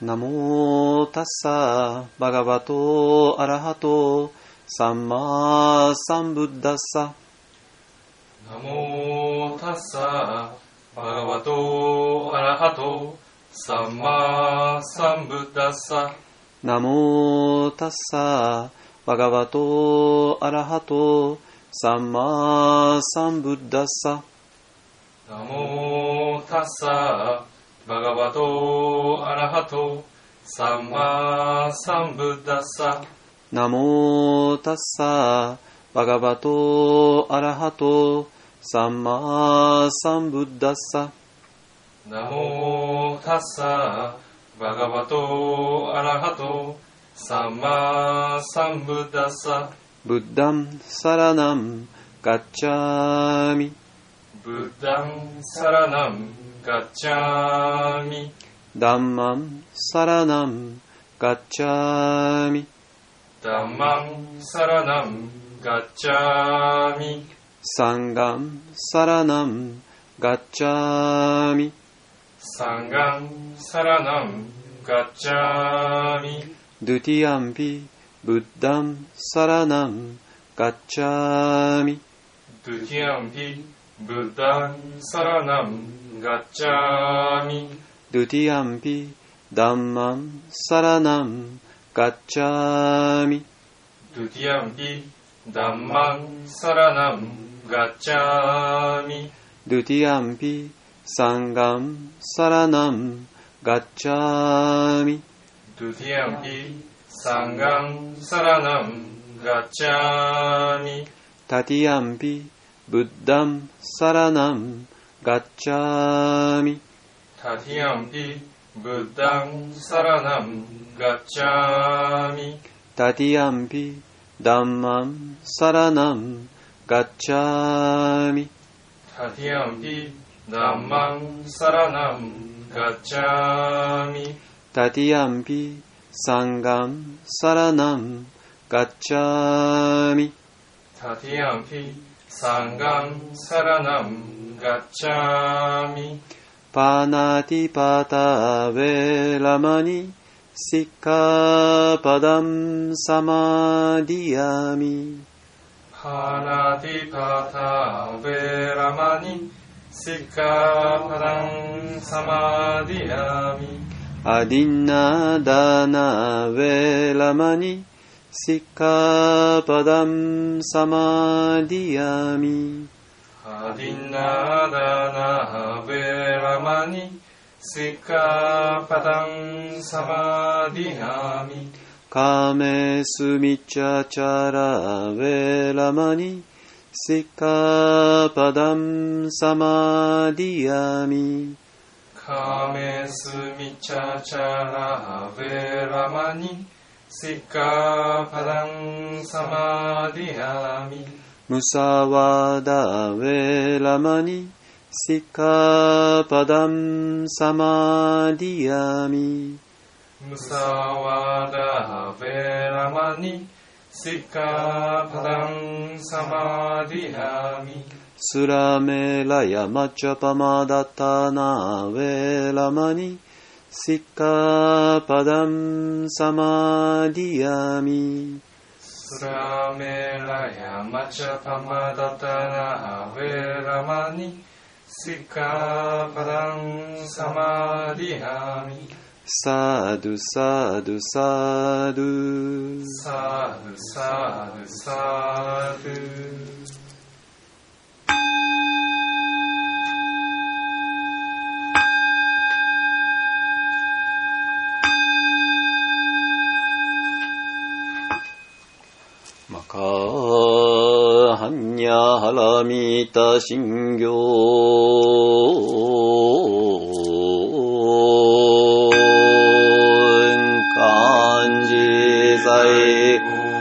ナモタッサバガバトアラハトサンマサンブッダッサ。 ナモタッサバガバトアラハトサンマサンブッダッサ。 ナモタッサバガバトアラハトサンマサンブッダッサ。 ナモタッサバガバトアラハトサンマサンブッダッサ。 ナモタッサバガバトアラハトサンマサンブッダッサ。 ナモタッサバガバトアラハトサンマサンブッダッサ。 ブッダンサラナンガッチャーミ。 ブッダンサラナンガッチャーミ。 ダンマンサラナンガッチャーミ。 ダンマンサラナンガッチャーミ。 サンガンサラナンガッチャーミ。 サンガンサラナンガッチャーミ。 ドゥティアンピブッダンサラナンガッチャーミ。 ドゥティアンピブッダンサラナンガッチャーミ。 ドゥティアンピダンマンサラナンガッチャーミ。 ドゥティアンピダンマンサラナンガッチャーミ。 ドゥティアンピサンガンサラナンガッチャーミ。 ドゥティアンピサンガンサラナンガッチャーミ。 タティアンピブッダンサラナンガッチャーミ。 タティアンピブッダンサラナンガッチャーミ。 タティアンピダンマンサラナンガッチャーミ。 タティアンピダンマンサラナンガッチャーミ。 タティアンピサンガンサラナンガッチャーミ。 タティアンピサンガンサラナンガッチャーミ。 パナティパタヴェラマニシッカパダムサマディヤミ。 パナティパタヴェラマニシッカパダンサマディヤミ。 アディナダナヴェラマニシッカパダムサマディヤミ。 アディナダナヴェラマニシッカパダンサマディヤミ。 カメスミチャチャラヴェラマニシッカパダムサマディヤミ。 カメスミチャチャラヴェラマニシッカパダンサマディヤミ。 ムサワダヴェラマニシッカパダムサマディヤミ。 ムサワダヴェラマニシッカパダンサマディヤミ。 スラメラヤマチャパマダタナヴェラマニシッカパダムサマディヤミ。 スラメラヤマチャパマダタナヴェラマニシッカパダンサマディヤミ。 サドゥサドゥサドゥサドゥサドゥサドゥ。 マカハンニャハラミタシンギョ漢字在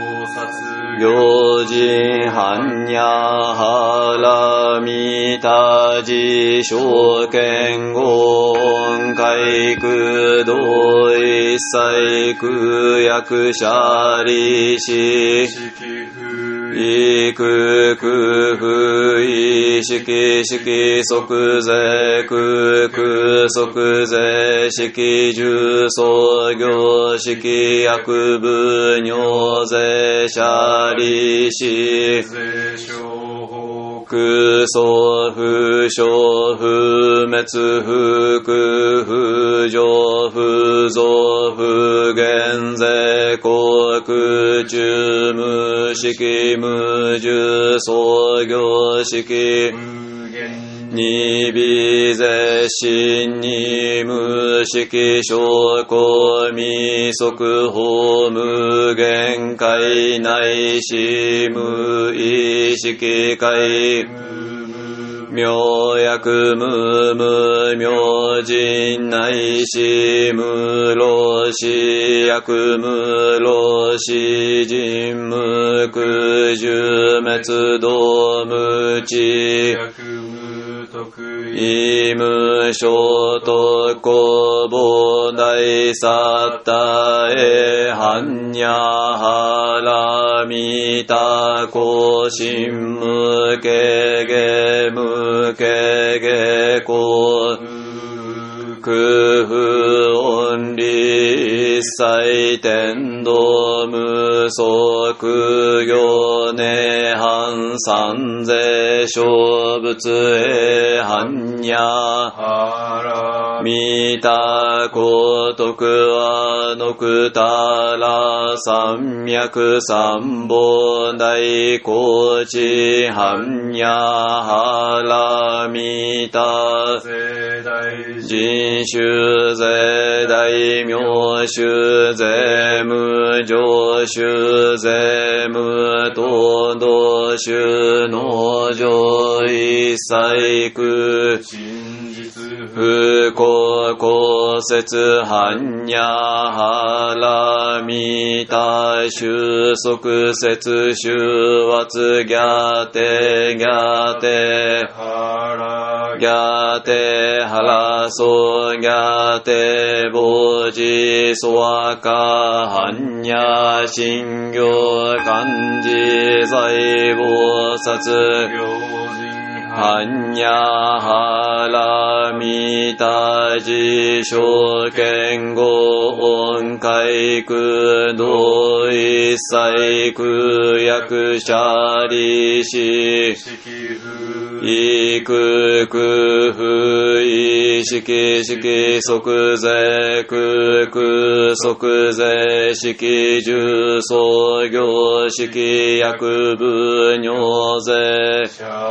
行人般若波羅蜜多事証券言海空道一切空役者利子いくくふいしきしき即税くく即税式重創業式薬部尿税シャリシ空想不傷不滅不空不上不増不減税国中無式無重創業式二微絶心二無式証拠未速法無限界内し無意識界妙薬無無明人内し無老死薬無老死人無空十滅道無知異無所得公母大サッタエハンニャハラミタコシンムケゲムケゲコ空不音理一切天道無足行涅槃三世小仏へ般若見た古徳はのくたら三脈三宝大高知般若波羅見た人種税大名種税無常種税無東道種農場一切空不幸公説般若波羅蜜多収束説収圧逆定逆定逆定腹相逆定菩提ソワカ般若心行漢字財菩薩般若波羅蜜多事証券語音階空道一切空薬者利子異空空不異式式即税空空即税式重創業式薬部尿税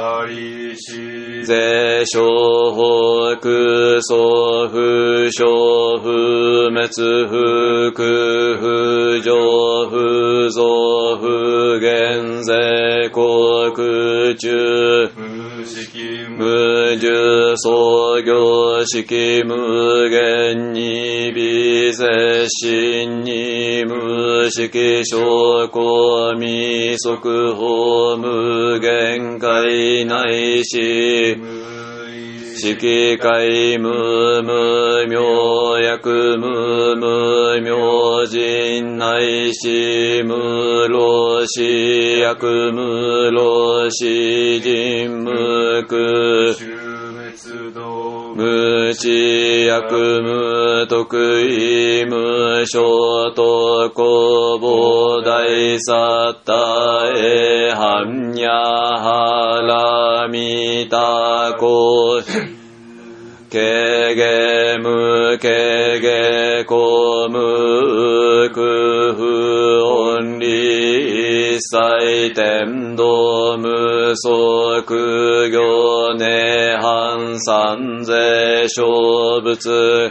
税小法空想不傷不滅不空不上不増不減税国中無重創業式無限に微絶心に無式証拠未速法無限界内し式界無無明薬無無明人内し無老死薬無老死人無空無知薬無得意無所得公母大サッタエ般若波羅蜜多ケゲムケゲコムクフ音理一切天道無足行涅槃三世小仏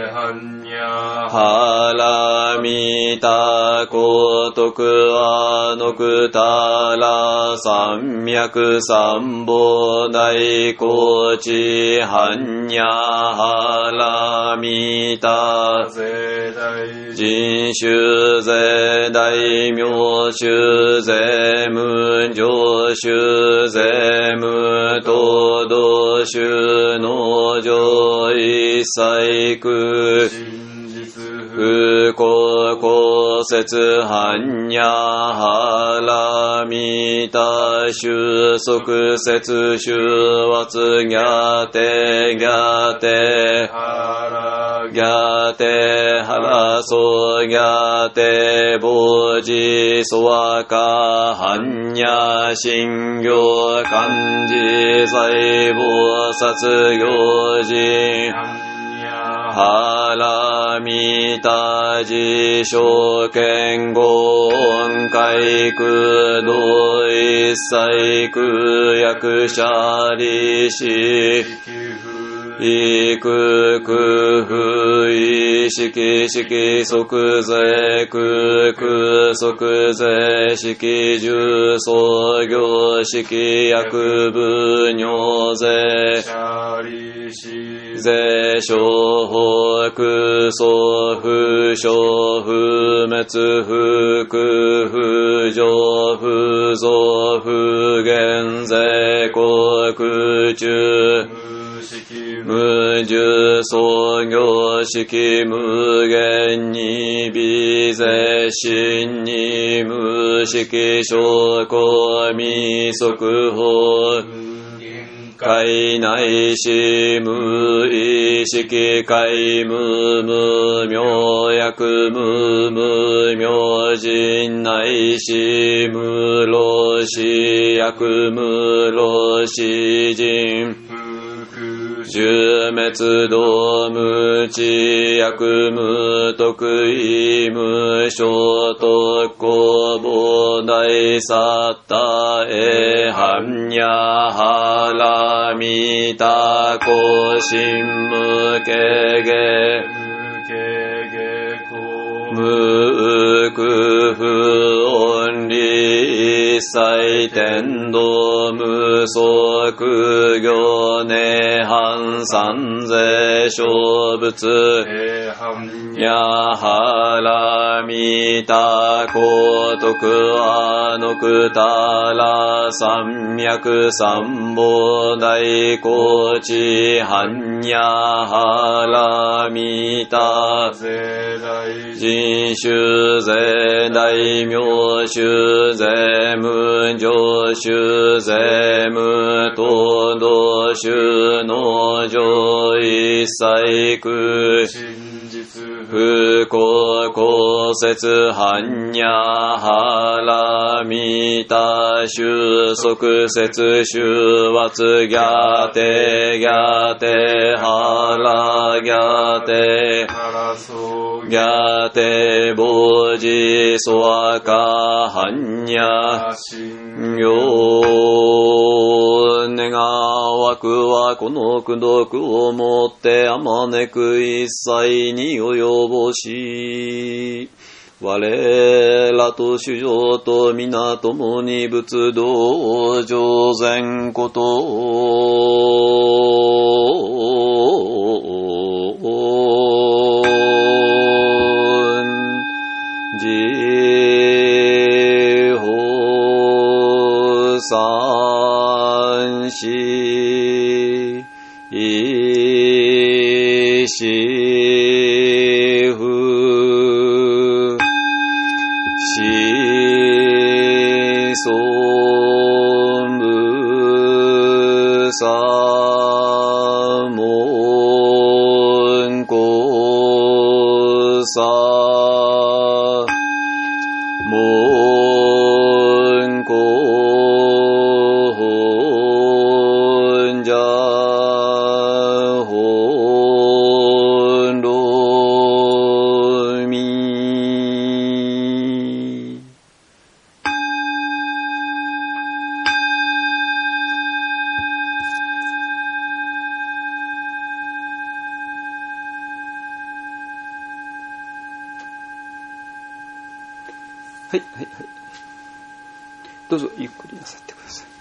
波羅蜜多古徳はのくたら三脈三宝大高知般若波羅蜜多人種税大名種税無常種税無東道種農場一切空不幸公節般若波羅蜜多収束節収圧逆手逆手逆手腹そ逆手菩提そわか般若心経漢字財菩薩行事波羅蜜多事証券語音階空同一切空役者利子異空空不意識識即税空空即税識重創業識薬部尿税税商法空相不償不滅不空不浄不増不減税国空中無重創業式無限に微税心に無識証拠未速報界内し無意識界無無明薬無無明人内し無老死薬無老死人十滅道無知薬無得意無所得公菩提サッタエ般若波羅蜜多高深無形下無空不音理一切天道無相空行涅槃三世小仏やはらみた高徳はのくたら三脈三宝大高知般若はらみた人種税大名種税無常種税無東道種の上一切空不幸公節般若波羅蜜多収束節収圧逆手逆手腹逆手逆手菩提そわか般若心経願わくはこの功徳をもってあまねく一切に及ぼし我らと主上と皆共に仏道上善こと自法三世一世不思想無三門交差門交本者本論みはいはいはい。どうぞゆっくりなさってください。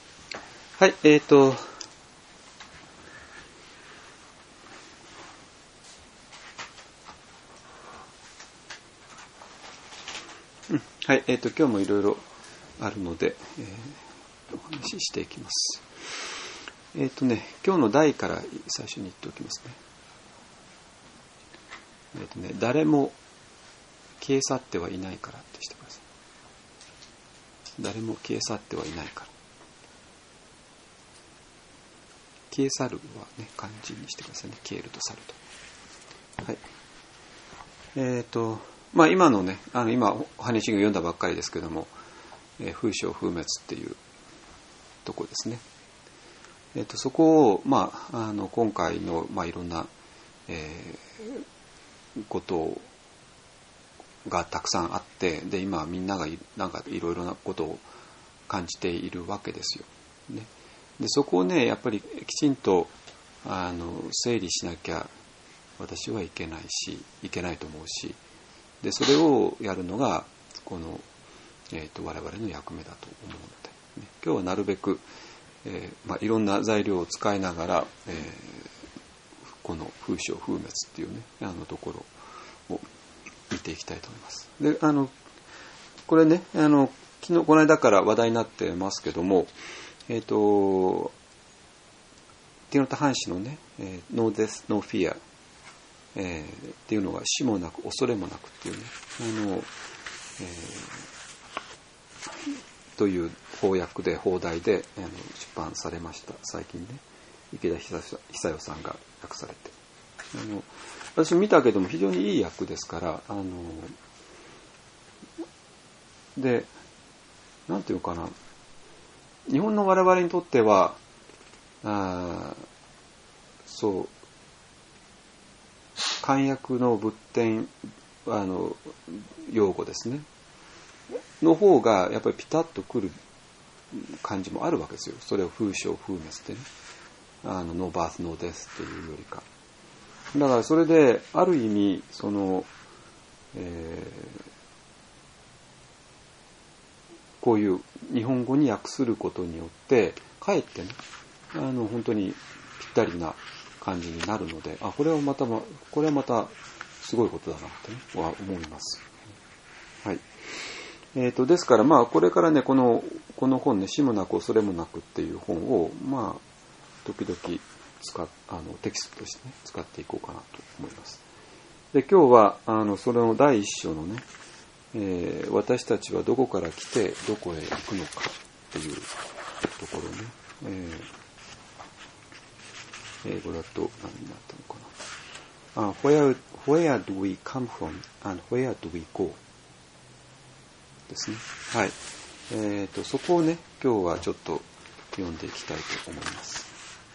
はい、 はい、今日もいろいろあるので、お話ししていきます。今日の題から最初に言っておきますね。誰も消え去ってはいないからってしてください。誰も消え去ってはいないから。消え去るはね、漢字にしてくださいね。消えると去ると。はい。今のね、今お話が読んだばっかりですけども、風消風滅っていうとこですね。そこを、今回の、いろんな、ことがたくさんあって、で、今みんながなんかいろいろなことを感じているわけですよ。ね。で、そこをね、やっぱりきちんと、整理しなきゃ私はいけないと思うし、で、それをやるのが、この、我々の役目だと思うので、ね、今日はなるべく、いろんな材料を使いながら、この風消風滅っていうね、ところを見ていきたいと思います。で、これね、この間から話題になってますけども、ティノタハン氏のね、No Death, No Fear、っていうのが死もなく恐れもなくっていうね、という翻題で出版されました。最近ね、池田久代さんが訳されて、私見たけども非常にいい訳ですから、で、なんていうかな、日本の我々にとってはそう漢訳の仏典用語ですねの方がやっぱりピタッとくる感じもあるわけですよ。それを風消風滅ってね、No birth no death っていうよりか、だからそれである意味その、こういう日本語に訳することによってかえってね、本当にぴったりな感じになるので、これはまたすごいことだなってねは思います。はい。ですからこれからねこの本ね、死もなく恐れもなくっていう本を時々テキストとしてね使っていこうかなと思います。で、今日はそれの第一章のね、私たちはどこから来てどこへ行くのかっていうところね、英語だと何になったのかな。Where do we come from and where do we go? ですね。はい。そこをね、今日はちょっと読んでいきたいと思います。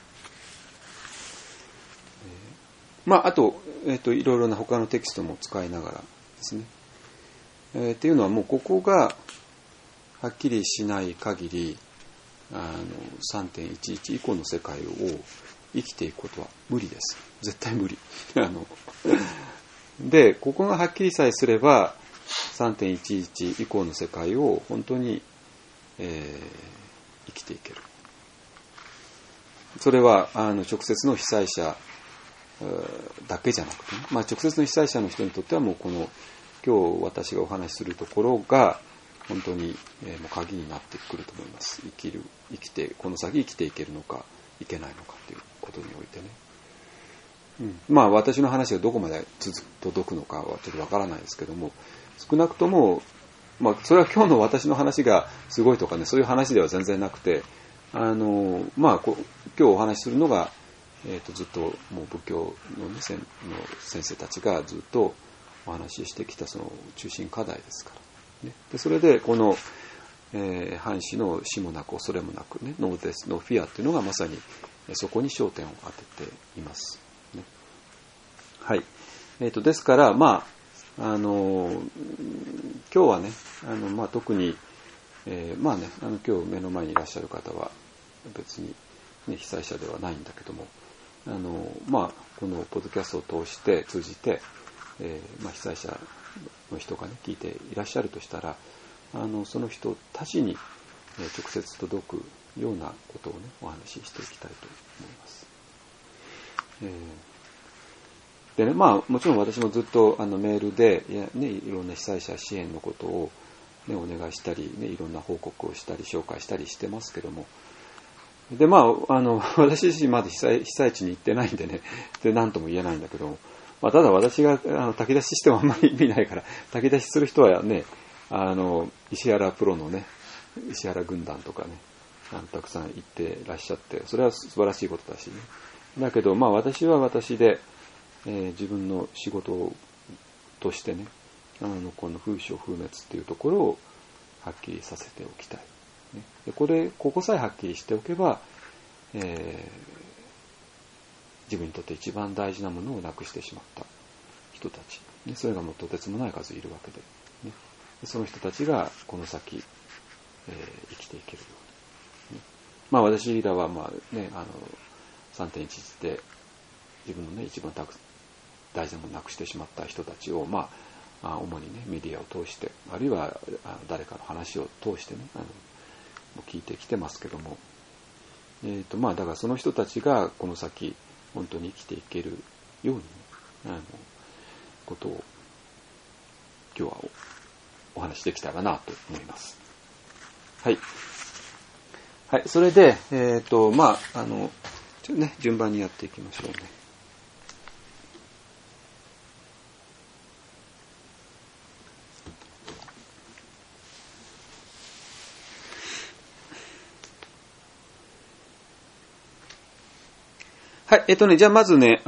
あと、いろいろな他のテキストも使いながらですね。っていうのはもうここがはっきりしない限り、3.11 以降の世界を生きていくことは無理です。絶対無理。で、ここがはっきりさえすれば、3.11 以降の世界を本当に、生きていける。それは直接の被災者だけじゃなくてね、直接の被災者の人にとってはもうこの今日私がお話しするところが本当に、もう鍵になってくると思います。この先生きていけるのかいけないのかということにおいてね。私の話がどこまで届くのかはちょっとわからないですけども、少なくとも、それは今日の私の話がすごいとかね、そういう話では全然なくて、今日お話しするのが、ずっともう仏教の、ね、先生たちがずっとお話ししてきたその中心課題ですから、ね、でそれでこの、藩士の死もなく恐れもなくね、ノーデスノーフィアっていうのがまさにそこに焦点を当てています、ね。はい。ですから今日はね特に今日目の前にいらっしゃる方は別に、ね、被災者ではないんだけども、このポッドキャストを通じて、被災者の人がね聞いていらっしゃるとしたら、その人たちに、直接届くようなことをねお話ししていきたいと思います。でね、もちろん私もずっとメールでいろんな被災者支援のことをね、お願いしたり、ね、いろんな報告をしたり紹介したりしてますけども、でまあ私自身まだ被災地に行ってないんでね、で何とも言えないんだけども、まあ、ただ私が炊き出ししてもあんまり意味ないから、炊き出しする人はね、石原プロのね、石原軍団とかね、たくさん行ってらっしゃって、それは素晴らしいことだしね。だけどまあ私は私で、自分の仕事としてね、この風評風滅っていうところをはっきりさせておきたい。ね、でここさえはっきりしておけば、自分にとって一番大事なものをなくしてしまった人たち、ね、それがもうとてつもない数いるわけで、ね、でその人たちがこの先、生きていけるように、ね、まあ私らはまあね、3.11 で自分のね一番大事なものをなくしてしまった人たちをまあ主にねメディアを通して、あるいは誰かの話を通してね聞いてきてますけども、まあだからその人たちがこの先本当に生きていけるように、ね、ことを今日はお話しできたらなと思います。はい。はい。それで、まあ、ちょっとね、順番にやっていきましょうね。はい。じゃあまずね、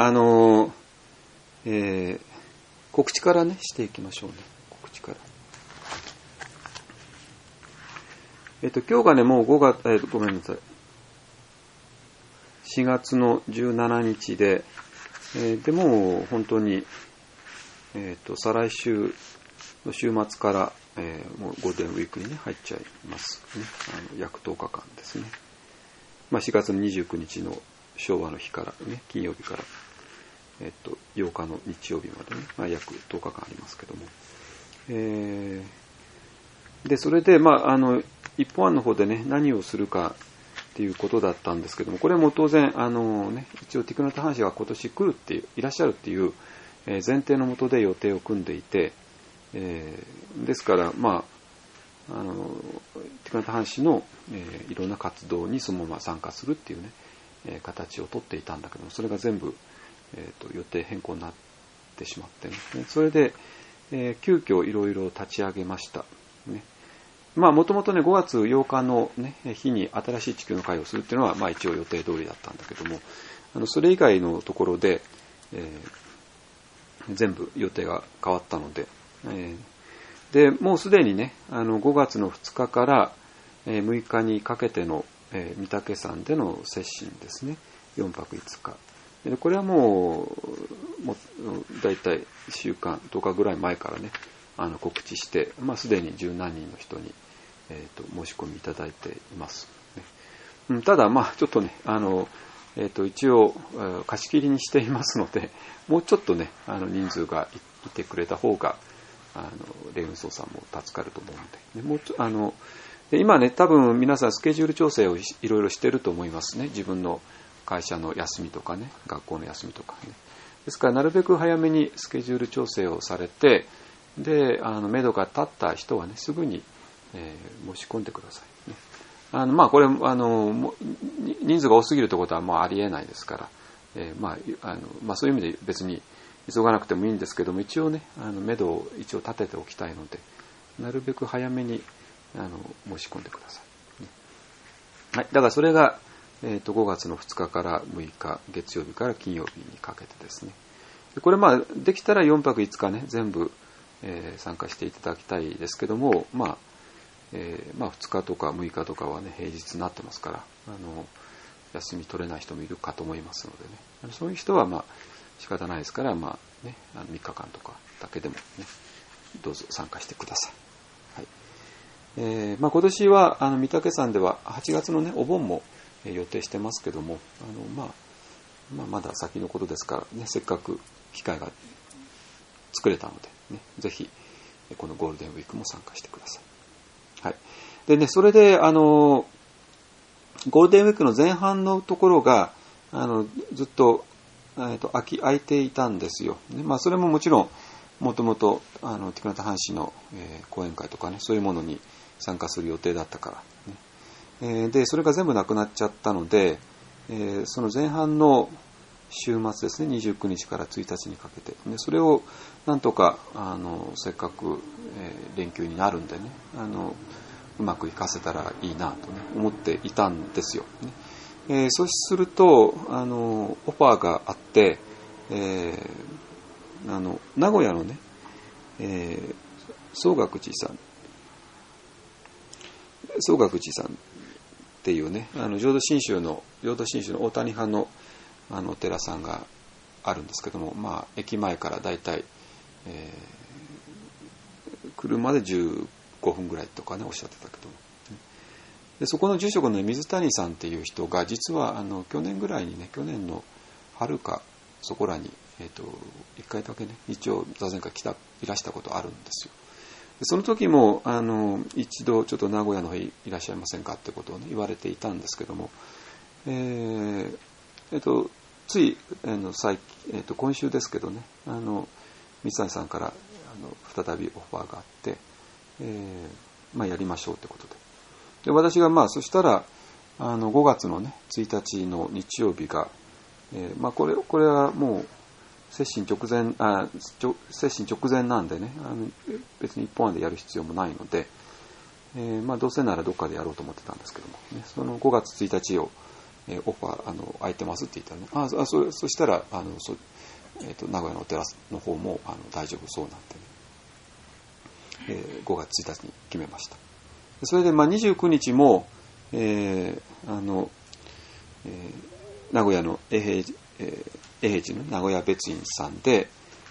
告知からね、していきましょうね。告知から。今日がね、もう5月、ごめんなさい。4月の17日で、でも本当に、再来週の週末から、もうゴールデンウィークにね、入っちゃいますね。約10日間ですね。まあ、4月の29日の昭和の日からね、金曜日から、8日の日曜日までね、まあ、約10日間ありますけども。で、それで、まあ、一方案の方でね、何をするかっていうことだったんですけども、これも当然、ね、一応ティクナタハン氏が今年来るっていう、いらっしゃるっていう、前提のもとで予定を組んでいて、ですから、まあ、ティクナタハン氏の、いろんな活動にそのまま参加するっていうね、形をとっていたんだけども、それが全部、予定変更になってしまってね、それで、急遽いろいろ立ち上げました。ね、まあもともとね5月8日の、ね、日に新しい地球の会をするっていうのは、まあ、一応予定通りだったんだけども、それ以外のところで、全部予定が変わったので、でもうすでにね5月の2日から6日にかけての御嶽山での接心ですね、4泊5日で、これはもうだいたい1週間10日ぐらい前からね告知して、まあ、すでに十何人の人に、申し込みいただいています、ね。ただ、まあ、ちょっとね、一応、貸し切りにしていますので、もうちょっとね、人数が いてくれた方が、霊運送さんも助かると思うので、もうで今ね、多分皆さんスケジュール調整をいろいろしていると思いますね。自分の会社の休みとかね、学校の休みとかね。ですから、なるべく早めにスケジュール調整をされて、で、目処が立った人はね、すぐに、申し込んでください、ね。まあ、これ、人数が多すぎるということは、まあ、ありえないですから、まあ、そういう意味で別に急がなくてもいいんですけども、一応ね、目処を一応立てておきたいので、なるべく早めに、申し込んでください。ね、はい。だからそれが、5月の2日から6日、月曜日から金曜日にかけてですね。これ、まあ、できたら4泊5日ね、全部、参加していただきたいですけども、まあ2日とか6日とかはね平日になってますから休み取れない人もいるかと思いますのでね、そういう人はまあ仕方ないですから、まあね、3日間とかだけでもねどうぞ参加してください。はい。まあ、今年は御嶽山では8月のねお盆も予定してますけども、まあまだ先のことですからね、せっかく機会が作れたので、ね、ぜひこのゴールデンウィークも参加してください。はい。でね、それでゴールデンウィークの前半のところがずっと空いていたんですよ。ね、まあそれももちろんもともとティクナタハン氏の、講演会とかね、そういうものに参加する予定だったからね。で、それが全部なくなっちゃったので、その前半の週末ですね、29日から1日にかけて、でそれをなんとかせっかく、連休になるんでね、うまく活かせたらいいなと、ね、思っていたんですよ、ね。そうするとオファーがあって、名古屋のね、宗岳寺さんっていうね、浄土真宗の大谷派のお寺さんがあるんですけども、まあ駅前からだいたい車で15分ぐらいとかねおっしゃってたけども、でそこの住職の水谷さんっていう人が実は去年ぐらいにね、去年の春かそこらに一回だけね一応座禅会いらしたことあるんですよ。でその時も一度ちょっと名古屋の方にいらっしゃいませんかってことを、ね、言われていたんですけども、つい今週ですけどね、水谷さんから再びオファーがあって、やりましょうってことで、私がそしたら5月のね1日の日曜日が、これはもう接心直前なんでね、別に一本案でやる必要もないので、どうせならどっかでやろうと思ってたんですけども、ね、その5月1日をオファー空いてますって言ったらね、そしたら名古屋のお寺の方も大丈夫そうなんでね、5月1日に決めました。それで29日も、名古屋の永平寺の名古屋別院さんで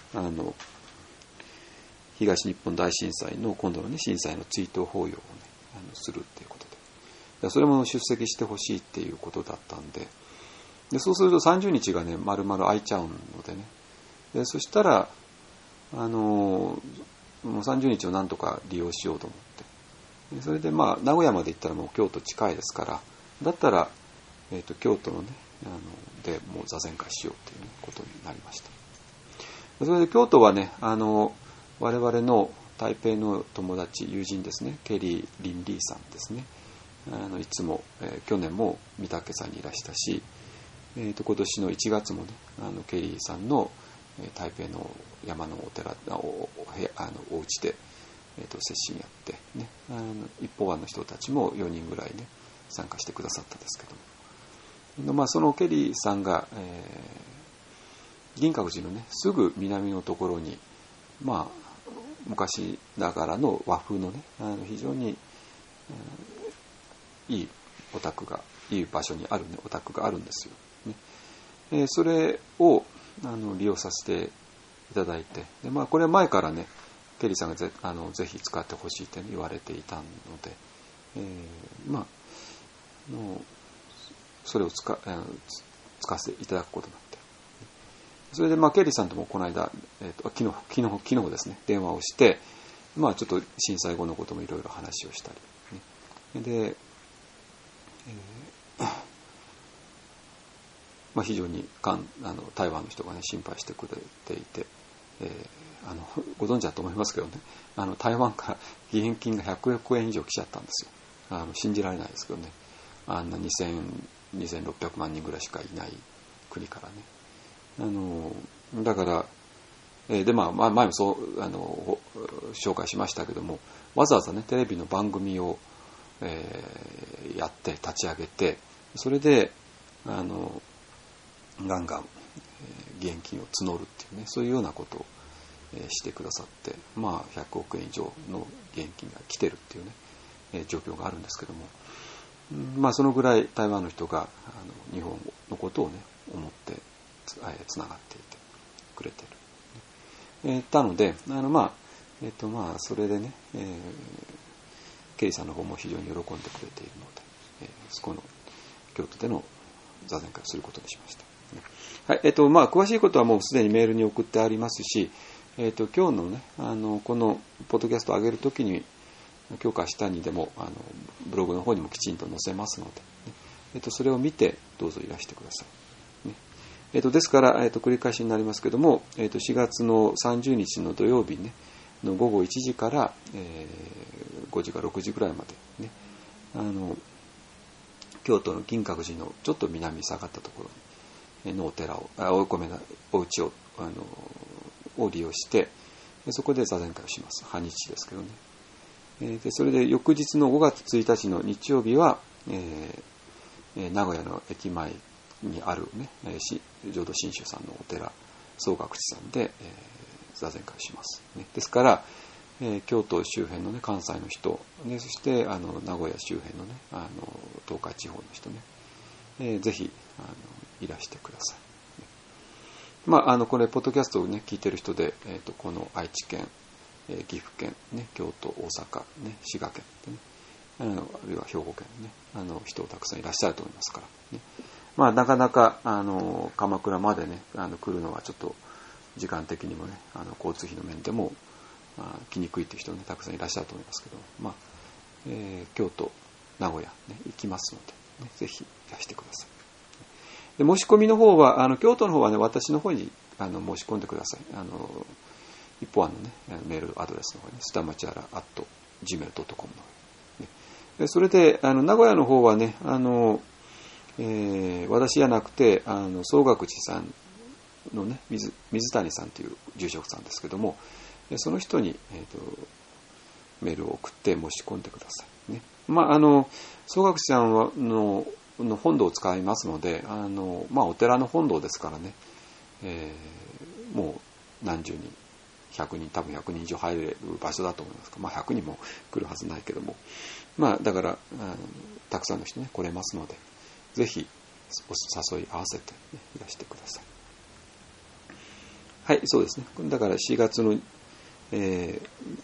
東日本大震災の今度の、ね、震災の追悼法要を、ね、するっていうことで、それも出席してほしいっていうことだったんで、そうすると30日がね丸々空いちゃうのでね、でそしたらもう30日をなんとか利用しようと思って、それで名古屋まで行ったらもう京都近いですから、だったら、京都のねでもう座禅会しようという、ね、ことになりました。それで京都はね我々の台北の友達友人ですね、ケリー・リンリーさんですね、いつも、去年も御嶽山にいらしたし、今年の1月もねケリーさんの台北の山のお寺お家で、接心やって、ね、一方案の人たちも4人ぐらいね参加してくださったんですけども、そのケリーさんが、銀閣寺のねすぐ南のところに昔ながらの和風のね非常に、いいお宅がいい場所にあるねお宅があるんですよ、ね。それを利用させていただいて、でこれは前からねケリーさんがぜひ使ってほしいって、ね、言われていたので、それを使わせていただくことになって、それでケリーさんともこの間、昨日ですね電話をして、ちょっと震災後のこともいろいろ話をしたり、ね、で、非常に台湾の人がね心配してくれていて、ご存知だと思いますけどね、台湾から義援金が100億円以上来ちゃったんですよ。信じられないですけどね、あんな2600万人ぐらいしかいない国からね、だからで前もそう紹介しましたけども、わざわざねテレビの番組を、やって立ち上げて、それでガンガン義援金を募るっていうね、そういうようなことをしてくださって、100億円以上の義援金が来てるっていうね状況があるんですけども、そのぐらい台湾の人が日本のことをね思ってつながっていてくれてる、たのでそれでね、ケリーさんの方も非常に喜んでくれているので、そこの京都での座禅会をすることにしました。はい、詳しいことはもうすでにメールに送ってありますし、今日のねこのポッドキャストを上げるときに今日か明日にでもブログの方にもきちんと載せますので、それを見てどうぞいらしてください、ね。 ですから、繰り返しになりますけども、4月の30日の土曜日ね、の午後1時から、5時か6時ぐらいまでね、京都の銀閣寺のちょっと南に下がったところのお寺を、お家を、を利用して、そこで座禅会をします。半日ですけどね。でそれで翌日の5月1日の日曜日は、名古屋の駅前にあるね、浄土真宗さんのお寺、宗覚寺さんで、座禅会をします、ね。ですから、京都周辺のね、関西の人、ね、そして名古屋周辺のね、東海地方の人ね、ぜひいらしてください。これポッドキャストをね聞いてる人で、この愛知県、岐阜県、ね、京都、大阪、ね、滋賀県ってね、あるいは兵庫県ね、人たくさんいらっしゃると思いますから、ね、なかなか鎌倉までね来るのはちょっと時間的にもね交通費の面でも来にくいという人ねたくさんいらっしゃると思いますけど、京都、名古屋、ね、行きますので、ね、ぜひいらしてください。で申し込みの方は京都の方はね私の方に申し込んでください。一方のねメールアドレスの方にスタマチャラ@gmail.com の方に、ね、でそれで名古屋の方はね私じゃなくて宗覚寺さんのね水谷さんという住職さんですけども、その人に、メールを送って申し込んでください、ね。宗覚寺さんはの本堂を使いますのでお寺の本堂ですからね、もう何十人100人多分100人以上入れる場所だと思いますから、100人も来るはずないけどもだからたくさんの人ね来れますのでぜひお誘い合わせて、ね、いらしてください。はい、そうですね。だから4月の、4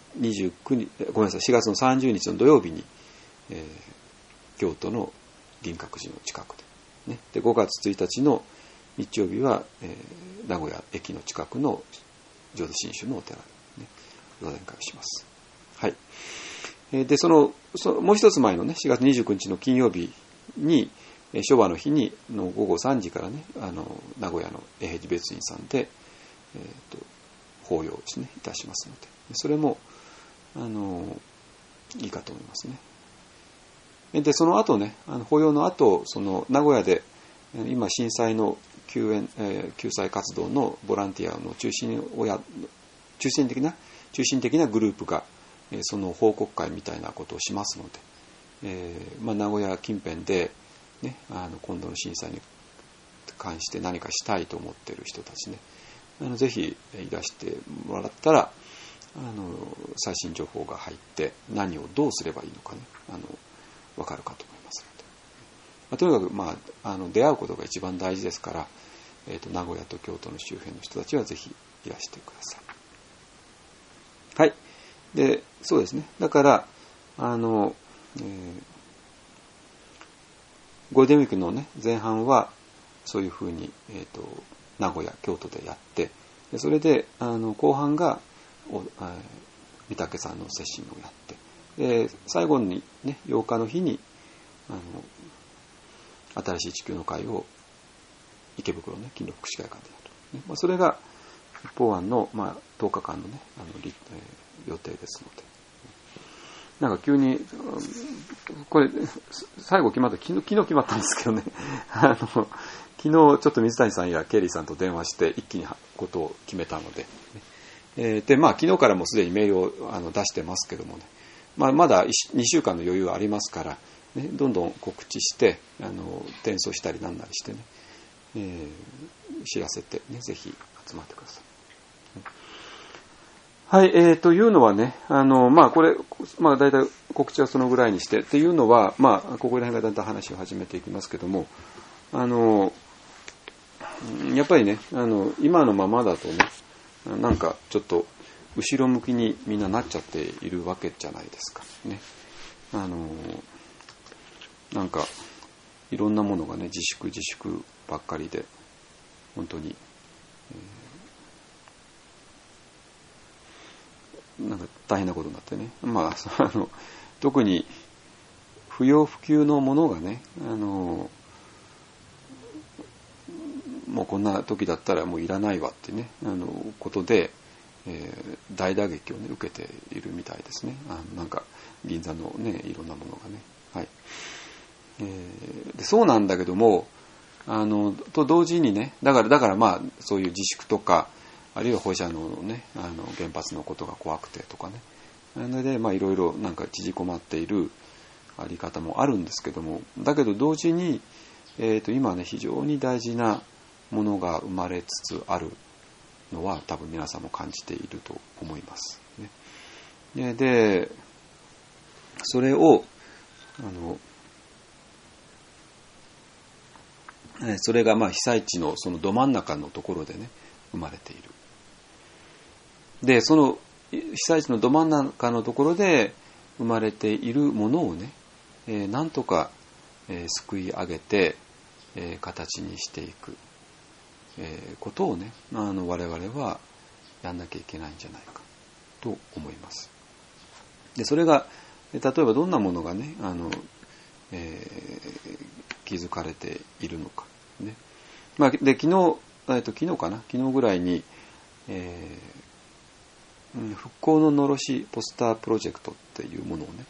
月の30日の土曜日に、京都の銀閣寺の近くで、ね、で5月1日の日曜日は、名古屋駅の近くの浄土真宗のお寺で、ね、座禅会をします。はい。でもう一つ前のね4月29日の金曜日に昭和の日にの午後3時からね名古屋の永平寺別院さんで、法要をですねいたしますので、それもいいかと思いますね。でその後ね法要の後その名古屋で今震災の救済活動のボランティアの中心的なグループがその報告会みたいなことをしますので、名古屋近辺で、ね、今度の震災に関して何かしたいと思っている人たちねぜひいらしてもらったら最新情報が入って何をどうすればいいのかね分かるかと思いますので、とにかく、出会うことが一番大事ですから、名古屋と京都の周辺の人たちはぜひいらしてください。はい。で、そうですね。だからゴールデンウィークのね前半はそういうふうに名古屋、京都でやって、でそれで後半が御嶽さんの接心をやって、で最後にね8日の日に新しい地球の会を池袋ね勤労福祉会館でやる、ねそれが一方案の、10日間のね予定ですので、なんか急にこれ最後決まった昨日決まったんですけどね昨日ちょっと水谷さんやケリーさんと電話して一気にことを決めたので、で昨日からもすでにメールを出してますけどもね、まだ2週間の余裕はありますから、ね、どんどん告知して転送したりなんなりしてね、知らせて、ね、ぜひ集まってください。はい、というのはね、これ、だいたい告知はそのぐらいにして、っていうのは、ここら辺がだんだん話を始めていきますけども、やっぱりね、今のままだとね、なんかちょっと後ろ向きにみんななっちゃっているわけじゃないですかね。なんかいろんなものがね自粛ばっかりで本当に、なんか大変なことになってね、特に不要不急のものがねもうこんな時だったらもういらないわってねことで、大打撃をね受けているみたいですね。なんか銀座のねいろんなものがね、はい。でそうなんだけどもと同時にねだからまあそういう自粛とかあるいは放射能のね原発のことが怖くてとかねなのでまあいろいろなんか縮こまっているあり方もあるんですけども、だけど同時に、今ね非常に大事なものが生まれつつあるのは多分皆さんも感じていると思います、ね。でそれをそれがまあ被災地のそのど真ん中のところでね生まれている。でその被災地のど真ん中のところで生まれているものをね、なんとか、救い上げて、形にしていく、ことをね我々はやんなきゃいけないんじゃないかと思います。でそれが例えばどんなものがね気づかれているのかね。まあ、で昨日ぐらいに、復興ののろしポスタープロジェクトっていうものをね、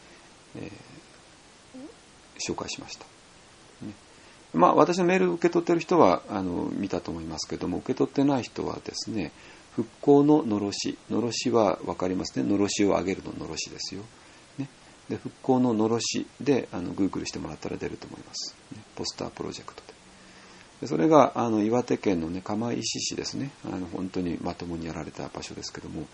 紹介しました、ね。まあ私のメール受け取ってる人は見たと思いますけども、受け取ってない人はですね、復興ののろしは分かりますね。のろしを上げるののろしですよ、ね。で復興ののろしでGoogle してもらったら出ると思います、ね。ポスタープロジェクトでそれが岩手県のね釜石市ですね。本当にまともにやられた場所ですけども、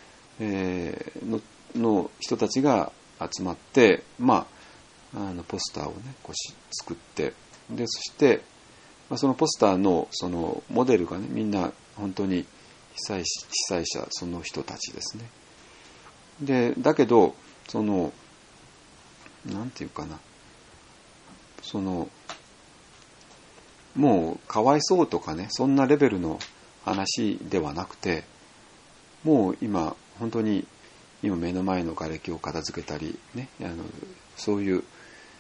の人たちが集まって、まあ、ポスターをね作って、でそして、そのポスターのそのモデルがねみんな本当に被災者その人たちですね。でだけどそのなんていうかな、そのもうかわいそうとかねそんなレベルの話ではなくて、もう今本当に今目の前の瓦礫を片付けたりね、そういう、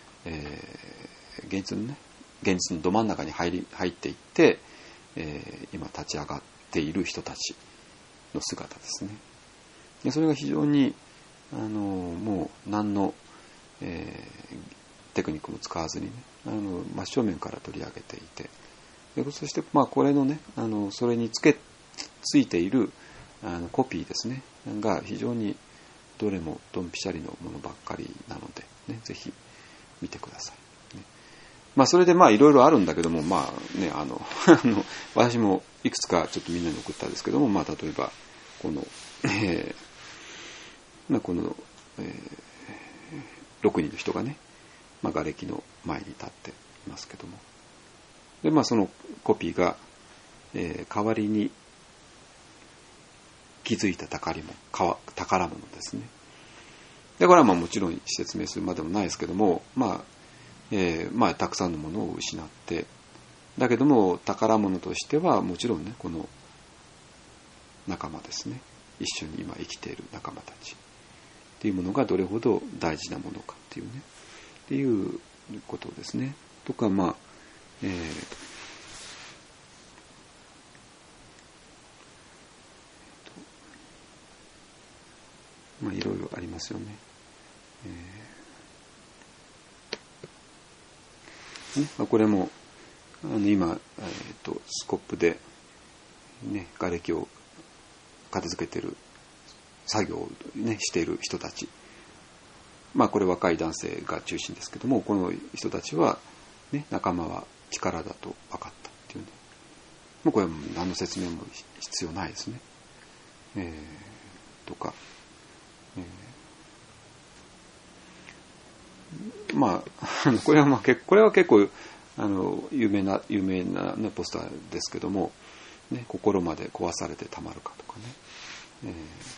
現実のど真ん中に入っていって、今立ち上がっている人たちの姿ですね。でそれが非常にもう何の、テクニックも使わずにね真正面から取り上げていて、でそしてまあこれのねそれについているコピーですねが非常にどれもドンピシャリのものばっかりなので、ね、ぜひ見てください、ね。まあそれでまあいろいろあるんだけども、まあね私もいくつかちょっとみんなに送ったんですけども、まあ例えばこの、6人の人がね、瓦礫の前に立っていますけども、でまあそのコピーが、代わりに気づいた宝物ですね。でこれはまあもちろん説明するまでもないですけども、まあたくさんのものを失って、だけども宝物としてはもちろんねこの仲間ですね、一緒に今生きている仲間たちっていうものがどれほど大事なものかっていうねっていうことですね。とかまあいろいろありますよね。これも今、スコップで、ね、瓦礫を片付けてる作業を、ね、している人たち、これ若い男性が中心ですけども、この人たちは、ね、仲間は力だと分かったっていうね、もうこれは何の説明も必要ないですね。とか、これは結構有名な、ね、ポスターですけども、ね、心まで壊されてたまるかとかね、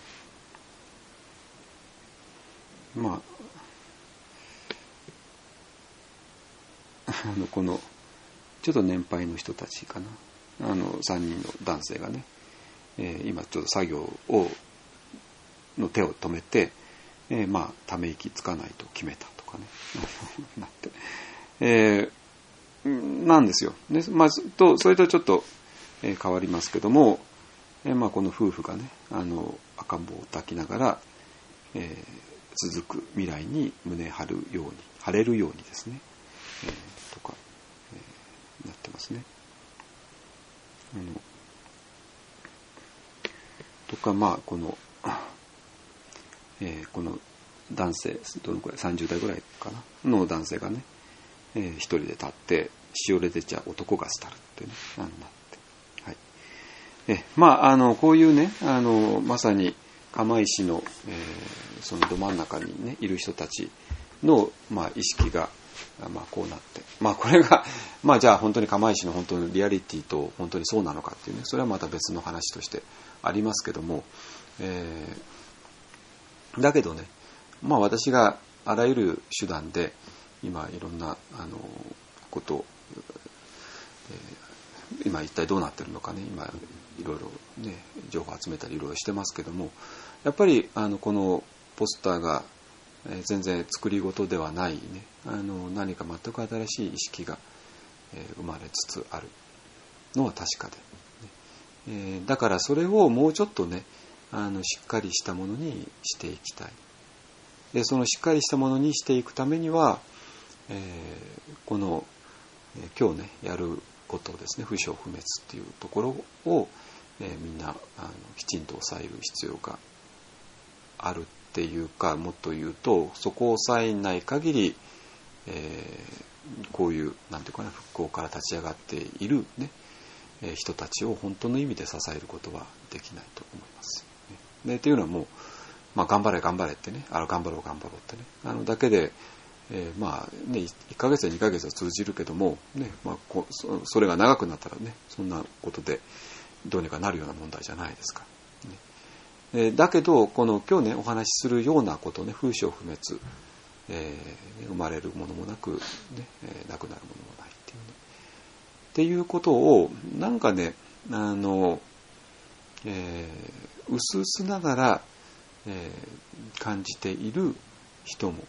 このちょっと年配の人たちかな、3人の男性がね、今ちょっと作業の手を止めて、ため息つかないと決めたとかねなって、なんですよ、ね。それとちょっと変わりますけども、この夫婦がね赤ん坊を抱きながら、続く未来に胸張れるようにですね、とか、なってますね。とかこの男性どのくらい30代ぐらいかなの男性がね、一人で立ってしおれ出ちゃ男が廃るってねなって、はい、こういうねまさに釜石の、そのど真ん中にねいる人たちの、意識が、こうなって、これが、じゃあ本当に釜石の本当にリアリティと本当にそうなのかっていうね、それはまた別の話としてありますけども、だけどね、私があらゆる手段で今いろんなことを、今一体どうなってるのかね、今いろいろね情報集めたりいろいろしてますけども、やっぱりこのポスターが全然作り事ではないね、何か全く新しい意識が生まれつつあるのは確かで、だからそれをもうちょっとねしっかりしたものにしていきたい。でそのしっかりしたものにしていくためには、この、今日ねやることをですね、不生不滅っていうところを、みんなきちんと抑える必要があるっていうか、もっと言うとそこを抑えない限り、こういうなんていうかな、復興から立ち上がっているね、人たちを本当の意味で支えることはできないと思います。でっていうのはもう、頑張れ頑張れってね、頑張ろうってね、だけで、1ヶ月や2ヶ月は通じるけども、ねそれが長くなったらね、そんなことでどうにかなるような問題じゃないですか、ね。だけどこの今日ねお話しするようなことね、風生不滅、生まれるものもなく、ねなくなるものもないっていうね、っていうことをなんかねうすうすながら、感じている人も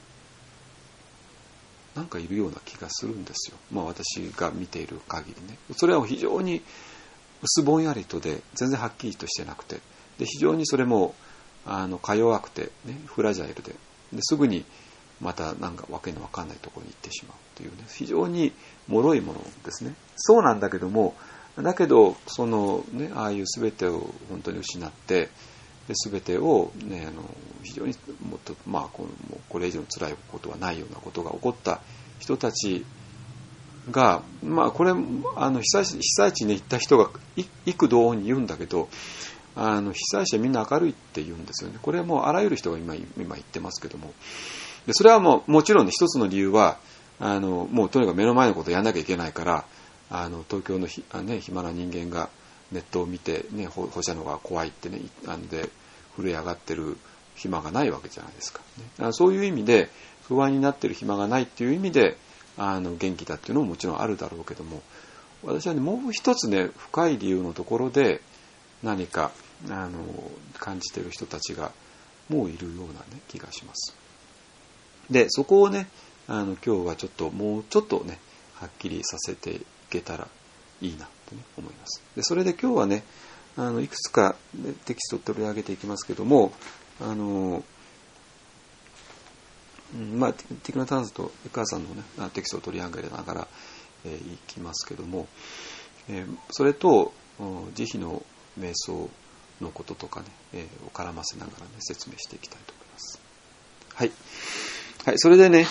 なんかいるような気がするんですよ。私が見ている限りね。それは非常に薄ぼんやりとで全然はっきりとしてなくて、で非常にそれもか弱くて、ね、フラジャイルですぐにまたなんかわけのわかんないところに行ってしまうというね、非常に脆いものですね。そうなんだけども、だけどそのね、ああいう全てを本当に失って、で全てをね非常にもっとこれ以上の辛いことはないようなことが起こった人たちがこれ被災地に行った人が幾度に言うんだけど、被災者みんな明るいって言うんですよね。これはもうあらゆる人が今言ってますけども、でそれはもちろん、ね、一つの理由はもうとにかく目の前のことをやんなきゃいけないから、東京の暇な人間がネットを見て、ね、放射能が怖いってねで震え上がってる暇がないわけじゃないですか、ね。そういう意味で不安になってる暇がないっていう意味で元気だっていうのももちろんあるだろうけども、私はねもう一つね深い理由のところで何か感じてる人たちがもういるような、ね、気がします。でそこをね今日はもうちょっとねはっきりさせていけたらいいなと、ね、思います。でそれで今日はねいくつか、ね、テキストを取り上げていきますけども、ティクナ・タンズと江川さんの、ね、テキストを取り上げながら、いきますけども、それと慈悲の瞑想のこととかね、を絡ませながら、ね、説明していきたいと思います。はい、はい、それでね、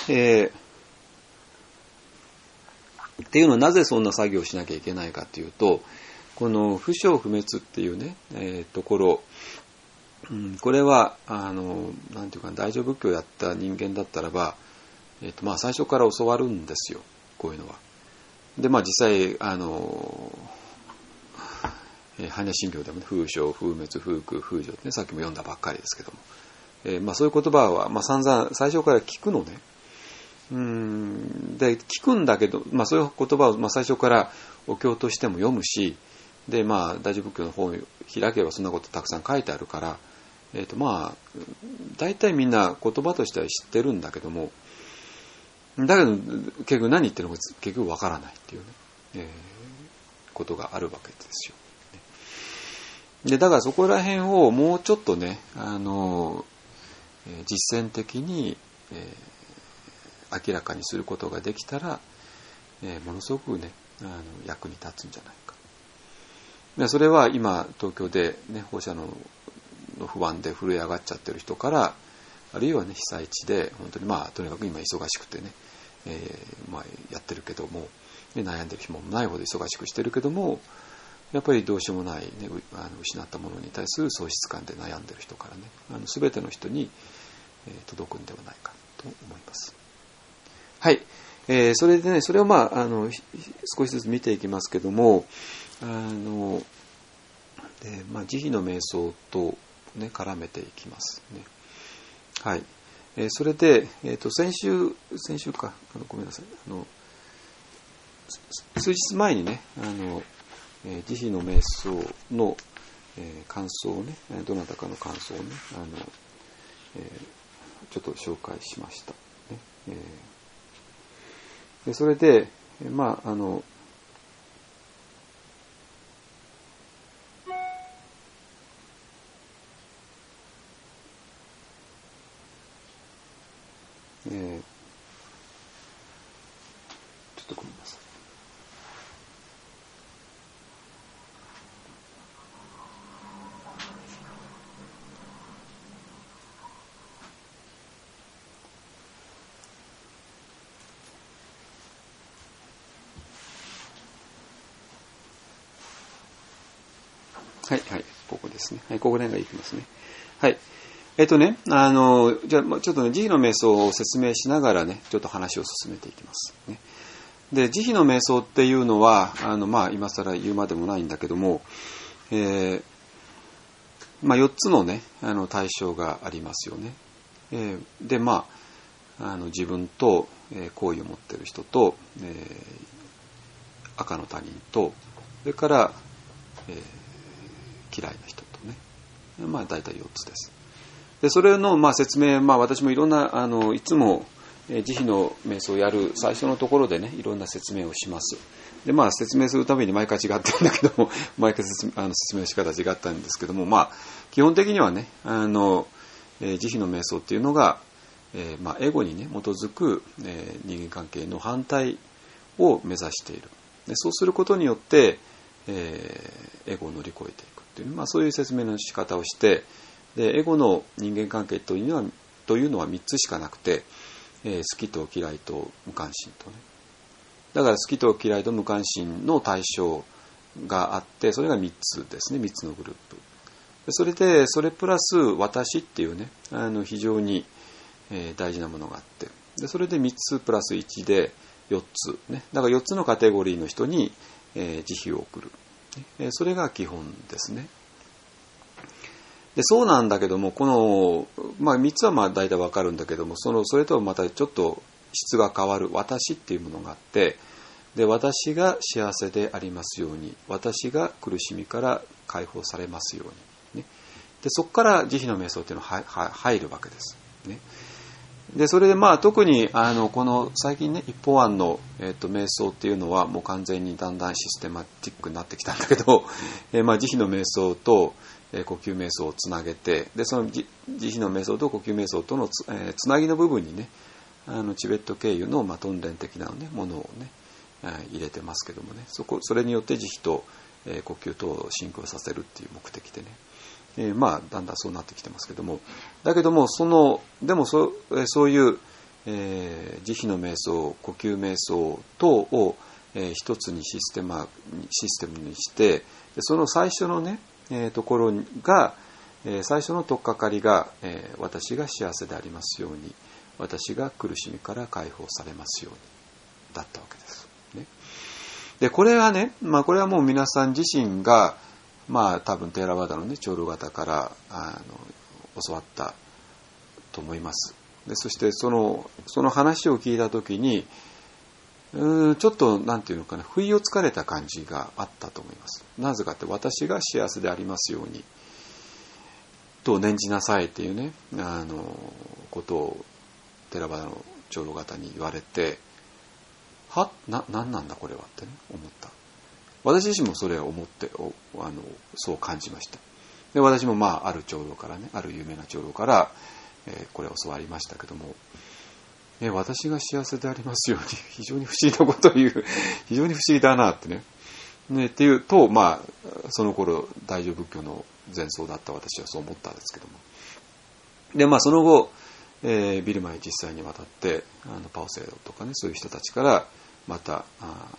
っていうのはなぜそんな作業をしなきゃいけないかというと、この不生不滅っていうね、ところ、これはなんていうか大乗仏教をやった人間だったらば、最初から教わるんですよ、こういうのは。で実際般若心経でも、ね、風生風滅風空風浄って、ね、さっきも読んだばっかりですけども、そういう言葉は、散々最初から聞くのね。で聞くんだけど、そういう言葉を、最初からお経としても読むし、で大乗仏教の本を開けばそんなことたくさん書いてあるから、大体みんな言葉としては知ってるんだけども、だけど結局何言ってるのか結局わからないっていうね、ことがあるわけですよ。 でだからそこら辺をもうちょっとね、実践的に、明らかにすることができたら、ものすごくね役に立つんじゃないか。でそれは今東京で、ね、放射能の不安で震え上がっちゃってる人から、あるいはね被災地で本当にとにかく今忙しくてね、やってるけども、ね、悩んでる暇もないほど忙しくしてるけども、やっぱりどうしようもない、ね、失ったものに対する喪失感で悩んでる人からね、全ての人に、届くんではないかと思います。はい、それでね、それを少しずつ見ていきますけども、慈悲の瞑想と、ね、絡めていきますね。はい。それで、先週か、ごめんなさい。数日前にね、慈悲の瞑想の、感想をね、どなたかの感想をね、ちょっと紹介しました。ね。でそれで、ちょっとごめんなさい。はいはい、ここですね。はい、ここら辺がいきますね。はい。じゃあ、ちょっとね、慈悲の瞑想を説明しながらね、ちょっと話を進めていきます。ね、で、慈悲の瞑想っていうのは、今更言うまでもないんだけども、4つのね、対象がありますよね。で、自分と、好意を持っている人と、赤の他人と、それから、嫌いな人とね、大体4つです。でそれの説明、私もいろんないつも慈悲の瞑想をやる最初のところでね、いろんな説明をします。で説明するために毎回違ってるんだけども、毎回説明の仕方違ったんですけども、基本的にはね、慈悲の瞑想っていうのが、エゴにね基づく、人間関係の反対を目指している。でそうすることによって、エゴを乗り越えていくっていう、そういう説明の仕方をして、でエゴの人間関係というのは3つしかなくて、好きと嫌いと無関心とね。だから好きと嫌いと無関心の対象があって、それが3つですね、3つのグループ。でそれプラス私っていうね、非常に、大事なものがあって、でそれで3つプラス1で4つね。だから4つのカテゴリーの人に、慈悲を送る。それが基本ですね。でそうなんだけども、この、3つは大体わかるんだけども、それとはまたちょっと質が変わる私っていうものがあって、で私が幸せでありますように、私が苦しみから解放されますように、ね、でそこから慈悲の瞑想っていうのは入るわけです、ね、でそれで特にこの最近ね一方案の、瞑想っていうのはもう完全にだんだんシステマティックになってきたんだけど、慈悲の瞑想と呼吸瞑想をつなげて、でその慈悲の瞑想と呼吸瞑想とのつなぎの部分にね、チベット経由の訓練的な、ね、ものをね入れてますけどもね、それによって慈悲と、呼吸とをシンクロさせるっていう目的でね、だんだんそうなってきてますけども、だけどもそういう、慈悲の瞑想、呼吸瞑想等を、一つにシステムにして、でその最初のねところが、最初の取っかかりが、私が幸せでありますように、私が苦しみから解放されますようにだったわけです、ね、でこれはね、これはもう皆さん自身が多分テーラワダのね長老方から教わったと思います。でそしてその話を聞いたときにちょっとなんていうのかな、不意をつかれた感じがあったと思います。なぜかって、私が幸せでありますようにと念じなさいっていうねことをテラバダの長老方に言われて、何なんだこれはってね思った。私自身もそれを思ってそう感じました。 で私もある長老からね、ある有名な長老から、これを教わりましたけども、私が幸せでありますように、非常に不思議なことを言う、非常に不思議だなってね。っていうと、その頃大乗仏教の前奏だった私はそう思ったんですけども。で、その後、ビルマへ実際に渡って、パオセイドとかね、そういう人たちから、また、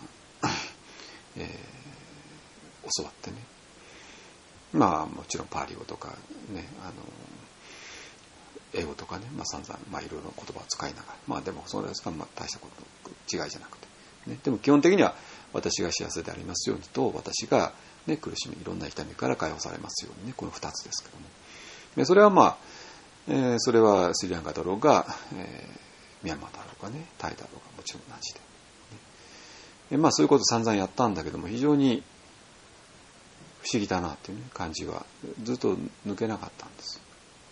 教わってね。もちろんパーリ語とかね、英語とかね、散々、いろいろな言葉を使いながら、でもそれは大したこと違いじゃなくて、ね、でも基本的には私が幸せでありますようにと、私が、ね、苦しみ、いろんな痛みから解放されますようにね、この2つですけども。でそれはそれはスリランカだろうが、ミャンマーだろうがね、タイだろうがもちろん同じで。でそういうことを散々やったんだけども、非常に不思議だなっていう、ね、感じはずっと抜けなかったんです。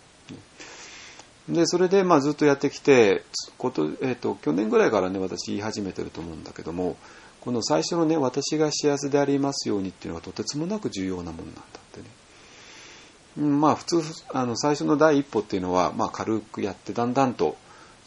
でそれでずっとやってきて、去年ぐらいからね、私言い始めてると思うんだけども、この最初のね、私が幸せでありますようにっていうのはとてつもなく重要なものなんだってね。普通最初の第一歩っていうのは軽くやって、だんだんと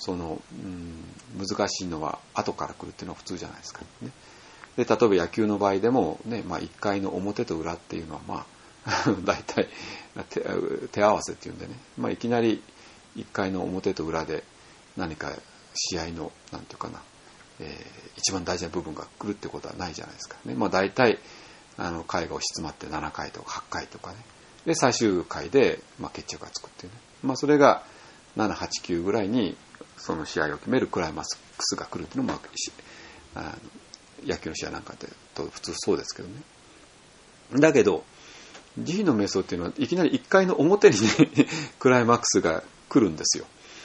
難しいのは後から来るっていうのは普通じゃないですか、ね。で例えば野球の場合でもね、1回の表と裏っていうのは大体手合わせっていうんでね、いきなり1回の表と裏で何か試合のなんていうかな、一番大事な部分が来るってことはないじゃないですかね。大体回が押し詰まって7回とか8回とかね、で最終回で決着がつくっていうね、それが7、8、9ぐらいにその試合を決めるクライマックスが来るっていうのも野球の試合なんかって普通そうですけどね。だけど慈悲の瞑想っていうのはいきなり1回の表にねクライマックスが来るんですよ。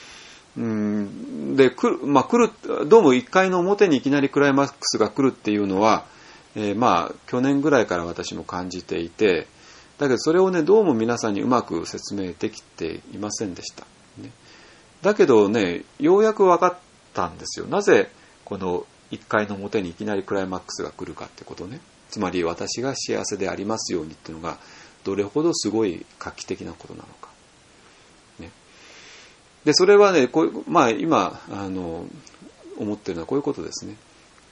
で来るどうも1回の表にいきなりクライマックスが来るっていうのは、去年ぐらいから私も感じていて、だけどそれをね、どうも皆さんにうまく説明できていませんでした、ね。だけどね、ようやく分かったんですよ。なぜこの1回の表にいきなりクライマックスが来るかってことね。つまり私が幸せでありますようにっていうのがどれほどすごい画期的なことなのか。ね、でそれはね、今思ってるのはこういうことですね。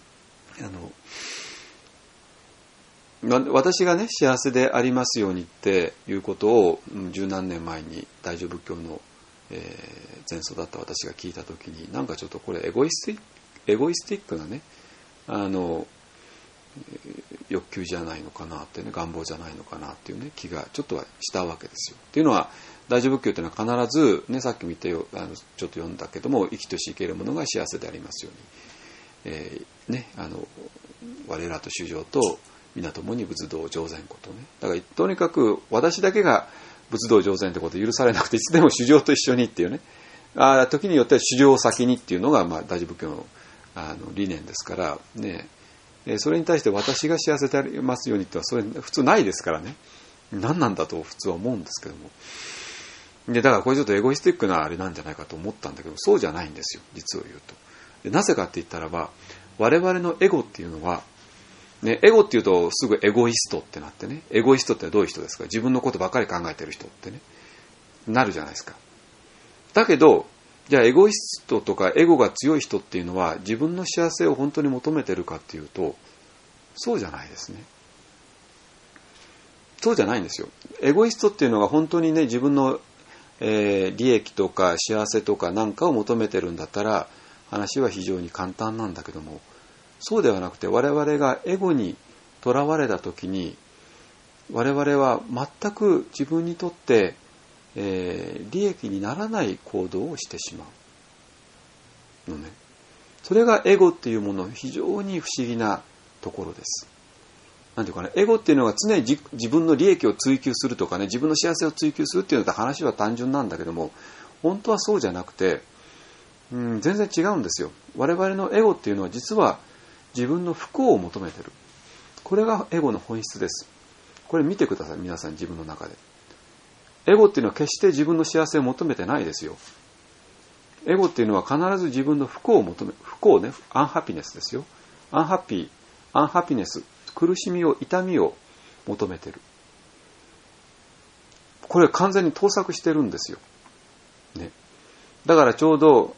私がね、幸せでありますようにっていうことを十何年前に大乗仏教の、前奏だった私が聞いたときに、なんかちょっとこれエゴイスティックなね、欲求じゃないのかなってね、願望じゃないのかなっていうね、気がちょっとはしたわけですよ。っていうのは、大乗仏教っていうのは必ずね、さっきも言ったよ、ちょっと読んだけども、生きとし生けるものが幸せでありますように、我らと衆生と皆ともに仏道常禅ことね。だからとにかく私だけが仏道常禅ってことを許されなくて、いつでも衆生と一緒にっていうね、時によっては衆生を先にっていうのが大乗仏教の理念ですからね。それに対して私が幸せでありますようにってのはそれ普通ないですからね。何なんだと普通は思うんですけども。だからこれちょっとエゴイスティックなあれなんじゃないかと思ったんだけど、そうじゃないんですよ、実を言うと。でなぜかって言ったらば、我々のエゴっていうのは、ね、エゴっていうとすぐエゴイストってなってね、エゴイストってどういう人ですか？自分のことばかり考えてる人ってね、なるじゃないですか。だけど、じゃあエゴイストとかエゴが強い人っていうのは自分の幸せを本当に求めてるかっていうと、そうじゃないですね。そうじゃないんですよ。エゴイストっていうのが本当にね、自分の、利益とか幸せとかなんかを求めてるんだったら話は非常に簡単なんだけども、そうではなくて、我々がエゴにとらわれた時に、我々は全く自分にとって利益にならない行動をしてしまうのね。それがエゴっていうもの、非常に不思議なところです。なんていうかね、エゴっていうのが常に自分の利益を追求するとかね、自分の幸せを追求するっていうのと話は単純なんだけども、本当はそうじゃなくて、全然違うんですよ。我々のエゴっていうのは実は自分の不幸を求めてる。これがエゴの本質です。これ見てください、皆さん自分の中で。エゴっていうのは決して自分の幸せを求めてないですよ。エゴっていうのは必ず自分の不幸を求め、不幸ね、アンハピネスですよ。アンハピネス、苦しみを、痛みを求めてる。 これ完全に盗作してるんですよ。ね。だからちょうど、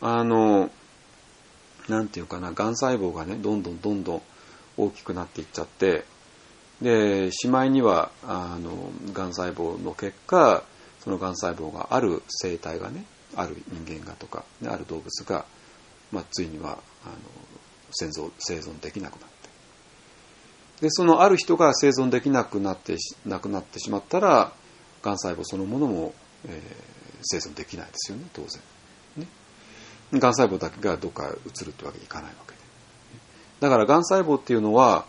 なんていうかな、癌細胞がね、どんどん大きくなっていっちゃって、で、しまいには、癌細胞の結果、その癌細胞がある生体がね、ある人間がとか、ね、ある動物が、ついには、生存できなくなって。で、そのある人が生存できなくなって亡くなってしまったら、癌細胞そのものも、生存できないですよね、当然。ね。癌細胞だけがどっか移るってわけにいかないわけで。だから癌細胞っていうのは、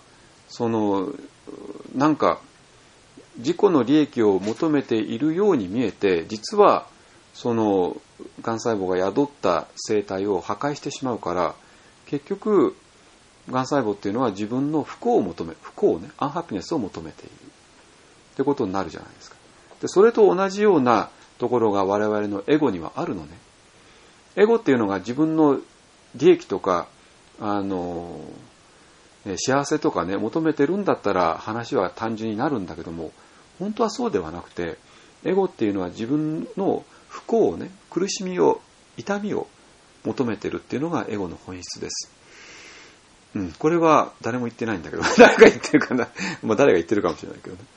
なんか、自己の利益を求めているように見えて、実は、癌細胞が宿った生態を破壊してしまうから、結局、癌細胞っていうのは自分の不幸をね、アンハピネスを求めている。ってことになるじゃないですか。で、それと同じようなところが我々のエゴにはあるのね。エゴっていうのが自分の利益とか、幸せとかね、求めてるんだったら話は単純になるんだけども、本当はそうではなくて、エゴっていうのは自分の不幸をね、苦しみを、痛みを求めてるっていうのがエゴの本質です。これは誰も言ってないんだけど、誰が言ってるかな。誰が言ってるかもしれないけど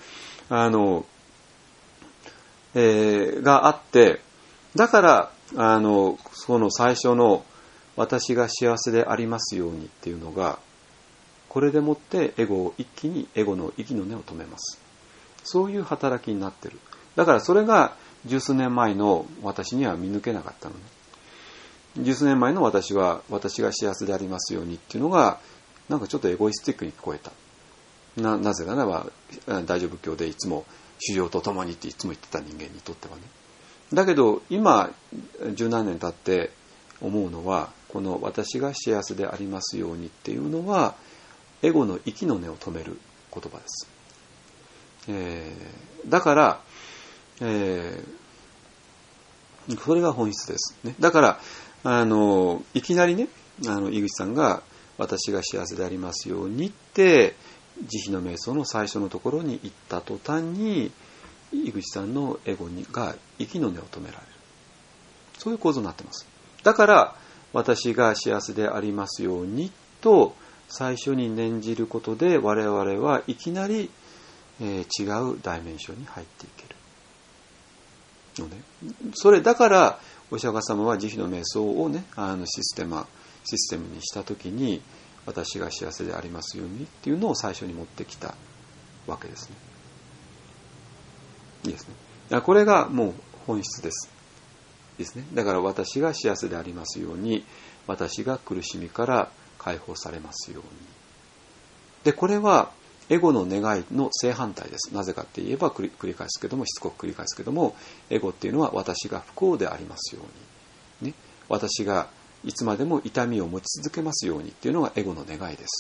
ね。があって、だから、その最初の私が幸せでありますようにっていうのが、これでもってエゴの息の根を止めます。そういう働きになってる。だからそれが十数年前の私には見抜けなかったのね。十数年前の私が幸せでありますようにっていうのが、なんかちょっとエゴイスティックに聞こえた。なぜならば、大乗仏教でいつも修行とともにっていつも言ってた人間にとってはね。だけど今、十何年経って思うのは、この私が幸せでありますようにっていうのは、エゴの息の根を止める言葉です。だから、それが本質ですね。だから、いきなりね、井口さんが私が幸せでありますようにって、慈悲の瞑想の最初のところに行った途端に、井口さんのエゴが息の根を止められる。そういう構造になってます。だから、私が幸せでありますようにと、最初に念じることで、我々はいきなり、違うダイメンションに入っていける。のね。それだから、お釈迦様は慈悲の瞑想をね、システムにしたときに、私が幸せでありますようにっていうのを最初に持ってきたわけですね。いいですね。これがもう本質です。いいですね。だから私が幸せでありますように、私が苦しみから解放されますように。で、これはエゴの願いの正反対です。なぜかって言えば繰り返すけども、しつこく繰り返すけども、エゴっていうのは私が不幸でありますように、ね、私がいつまでも痛みを持ち続けますようにっていうのがエゴの願いです。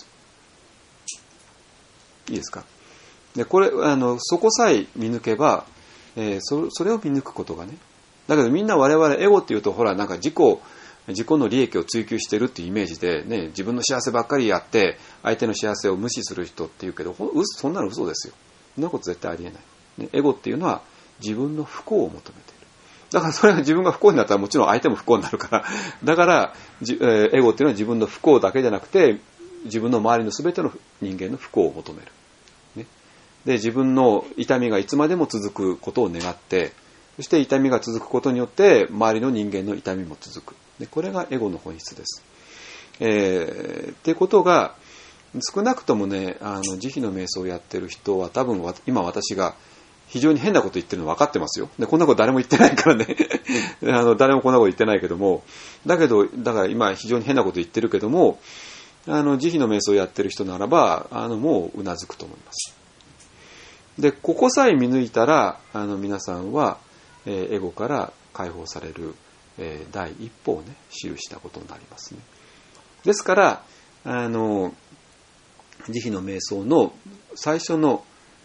いいですか。で、これそこさえ見抜けば、それを見抜くことがね。だけどみんな我々エゴっていうと、ほらなんか自己の利益を追求してるっていうイメージでね、自分の幸せばっかりやって相手の幸せを無視する人っていうけど、そんなの嘘ですよ。そんなこと絶対ありえない、ね。エゴっていうのは自分の不幸を求めている。だからそれが自分が不幸になったらもちろん相手も不幸になるから、だからエゴっていうのは自分の不幸だけじゃなくて、自分の周りの全ての人間の不幸を求める。ね、で、自分の痛みがいつまでも続くことを願って、そして痛みが続くことによって周りの人間の痛みも続く。で、これがエゴの本質です。ってことが少なくともね、慈悲の瞑想をやってる人は多分今私が非常に変なこと言ってるの分かってますよ。で、こんなこと誰も言ってないからね誰もこんなこと言ってないけども、だから今非常に変なこと言ってるけども、慈悲の瞑想をやってる人ならばもううなずくと思います。で、ここさえ見抜いたら皆さんは、エゴから解放される、第一歩をね記したことになりますね。ですから慈悲の瞑想の最初の、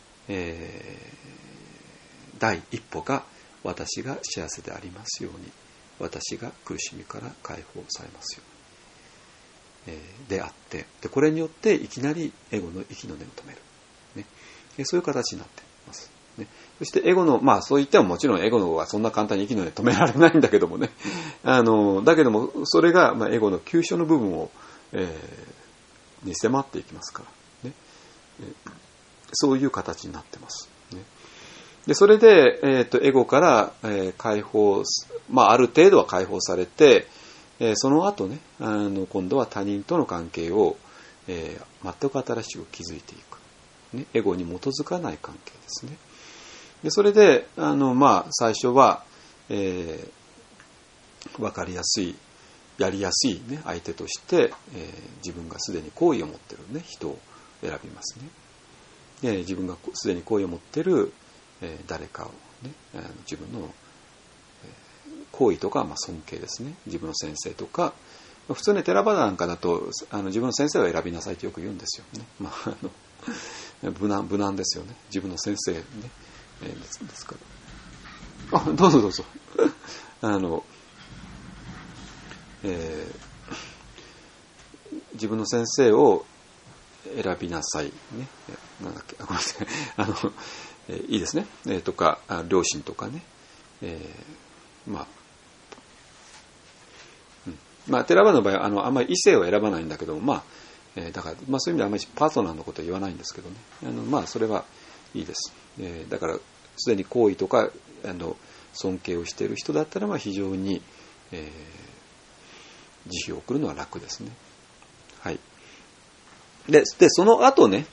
第一歩が私が幸せでありますように、私が苦しみから解放されますように、であって、でこれによっていきなりエゴの息の根を止める、ね、そういう形になっています。 ね、そしてエゴの、そう言ってももちろんエゴはそんな簡単に生きるので止められないんだけどもね。だけども、それが、エゴの急所の部分を、に迫っていきますからね。そういう形になってます。ね、で、それで、エゴから、解放、ある程度は解放されて、その後ね、今度は他人との関係を、全く新しく築いていく。ね、エゴに基づかない関係ですね。で、それで、最初は、わかりやすい、やりやすいね、相手として、自分がすでに好意を持っているね、人を選びますね。で、自分がすでに好意を持っている、誰かをね、自分の、好意とか尊敬ですね。自分の先生とか、普通ね、テラバダなんかだと、自分の先生を選びなさいとよく言うんですよね。無難ですよね。自分の先生ね。ですから。どうぞどうぞ。自分の先生を選びなさい。ね。なんだっけ、ごめんなさい。いいですね。とか、両親とかね。テラバの場合は、あんまり異性を選ばないんだけども、だから、そういう意味ではあんまりパートナーのことは言わないんですけどね。それはいいです。だから、すでに好意とか、尊敬をしている人だったら、非常に、慈悲を送るのは楽ですね。はい。で、その後ね、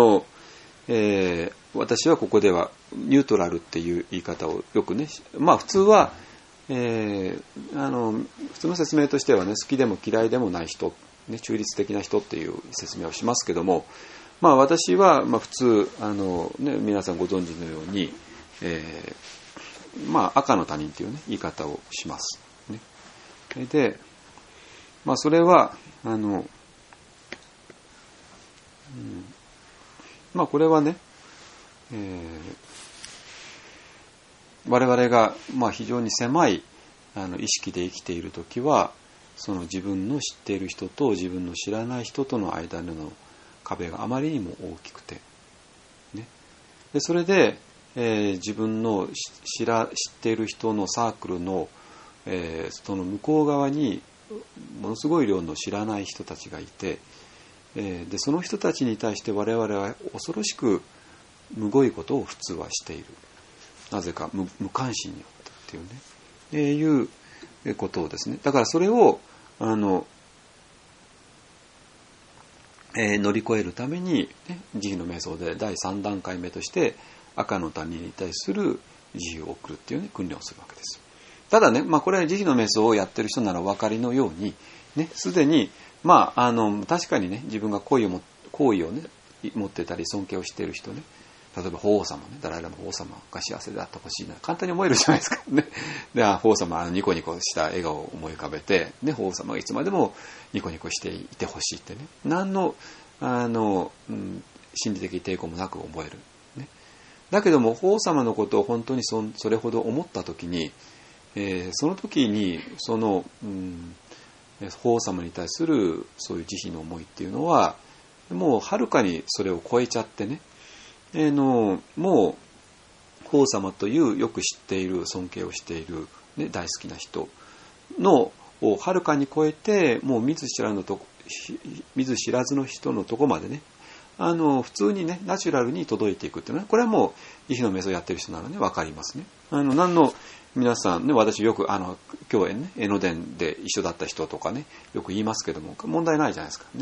私はここでは、ニュートラルっていう言い方をよくね、普通は、普通の説明としてはね、好きでも嫌いでもない人、ね、中立的な人っていう説明をしますけども、私は、普通、皆さんご存知のように、赤の他人っていうね、言い方をします。ね、で、それは、これはね、我々が非常に狭い意識で生きているときは、その自分の知っている人と自分の知らない人との間の壁があまりにも大きくて、ね、でそれで、自分の知っている人のサークルの、その向こう側にものすごい量の知らない人たちがいて、でその人たちに対して我々は恐ろしくむごいことを普通はしている。なぜか無関心によってっていうね、いうことをですね。だからそれを乗り越えるために、ね、慈悲の瞑想で第3段階目として赤の他人に対する慈悲を送るっていうね、訓練をするわけです。ただね、これは慈悲の瞑想をやってる人ならお分かりのように、ね、すでに確かにね、自分が好意をね持ってたり尊敬をしている人ね。例えば法皇様ね、ダライラマ法皇様が幸せであってほしいな、簡単に思えるじゃないですかね。で、法皇様ニコニコした笑顔を思い浮かべて、ね、法皇様がいつまでもニコニコしていてほしいってね、何の心理的抵抗もなく思える。ね、だけども法皇様のことを本当にそれほど思ったときに、その時に法皇様に対するそういう慈悲の思いっていうのはもうはるかにそれを超えちゃってね。もう法皇様というよく知っている尊敬をしている、ね、大好きな人のをはるかに超えて、もう見ず知らずの人のとこまでね、普通にねナチュラルに届いていくっていうのは、これはもう慈悲の瞑想をやってる人ならね分かりますね。何の皆さんね、私よく共演ね、江ノ電で一緒だった人とかねよく言いますけども、問題ないじゃないですかね。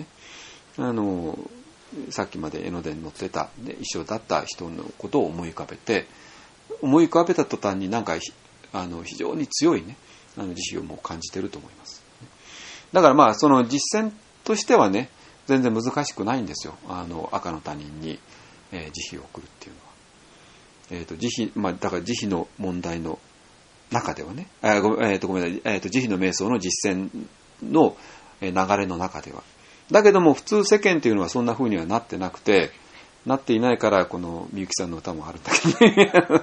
さっきまで江ノ電に乗ってた、で一緒だった人のことを思い浮かべた途端になんか非常に強いね慈悲をもう感じていると思います。だからその実践としてはね全然難しくないんですよ。赤の他人に、慈悲を送るっていうのは、だから慈悲の問題の中ではね、ごめんなさい、慈悲の瞑想の実践の流れの中では。だけども普通世間っていうのはそんな風にはなってなくて、なっていないからこのみゆきさんの歌もあるんだけどね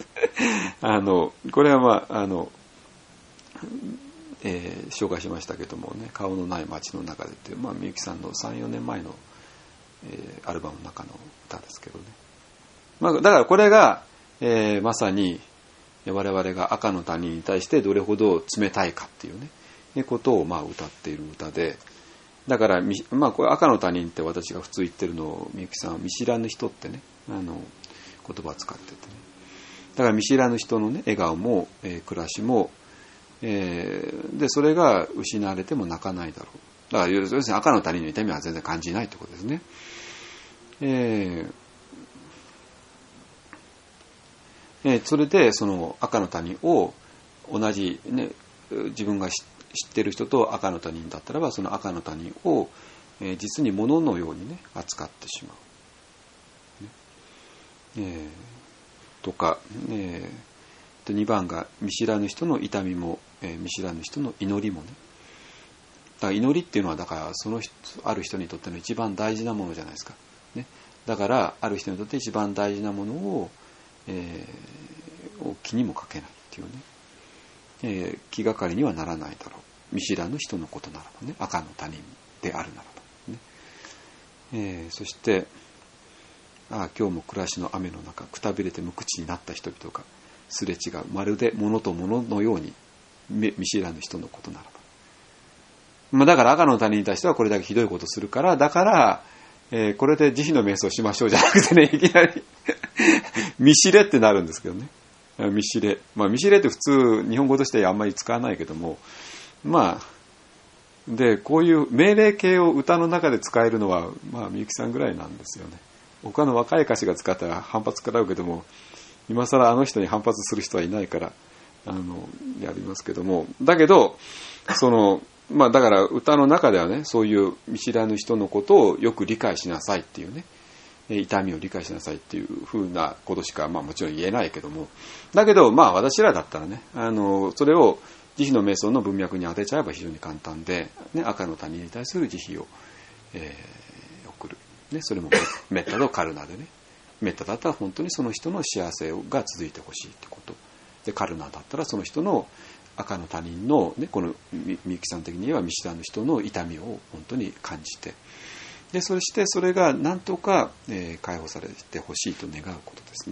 これは紹介しましたけどもね、顔のない街の中でっていう、みゆきさんの 3,4 年前の、アルバムの中の歌ですけどね。だからこれがまさに我々が赤の他人に対してどれほど冷たいかっていうねことを歌っている歌で、だからこれ赤の他人って私が普通言ってるのをみゆきさんは見知らぬ人ってね言葉を使っててね、だから見知らぬ人のね笑顔も、暮らしも、でそれが失われても泣かないだろう。だから要するに赤の他人の痛みは全然感じないということですね。それでその赤の他人を同じ、ね、自分が知ってる人と赤の他人だったらば、その赤の他人を、実に物のようにね扱ってしまう、とか、2番が見知らぬ人の痛みも、見知らぬ人の祈りもね。だから祈りっていうのはだからそのある人にとっての一番大事なものじゃないですか、ね、だからある人にとって一番大事なものを、気にもかけないっていうね、気がかりにはならないだろう、見知らぬ人のことならばね、赤の他人であるならば、ね、そして今日も暮らしの雨の中くたびれて無口になった人々がすれ違う、まるで物と物のように見知らぬ人のことならば、だから赤の他人に対してはこれだけひどいことをするから、だから、これで慈悲の瞑想しましょうじゃなくてね、いきなり見知れってなるんですけどね。見知れ、見知れって普通日本語としてあんまり使わないけども、でこういう命令形を歌の中で使えるのはみゆきさんぐらいなんですよね。他の若い歌手が使ったら反発食らうけども、今更あの人に反発する人はいないからやりますけども、だけどだから歌の中ではね、そういう見知らぬ人のことをよく理解しなさいっていうね、痛みを理解しなさいっていうふうなことしかもちろん言えないけども、だけど私らだったらね、それを慈悲の瞑想の文脈に当てちゃえば非常に簡単で、ね、赤の他人に対する慈悲を、送る、ね、それもメッタとカルナでね、メッタだったら本当にその人の幸せが続いてほしいってことで、カルナだったらその人の赤の他人の、ね、このみゆきさん的に言えば見知らぬ人の痛みを本当に感じて、でそしてそれが何とか、解放されてほしいと願うことですね。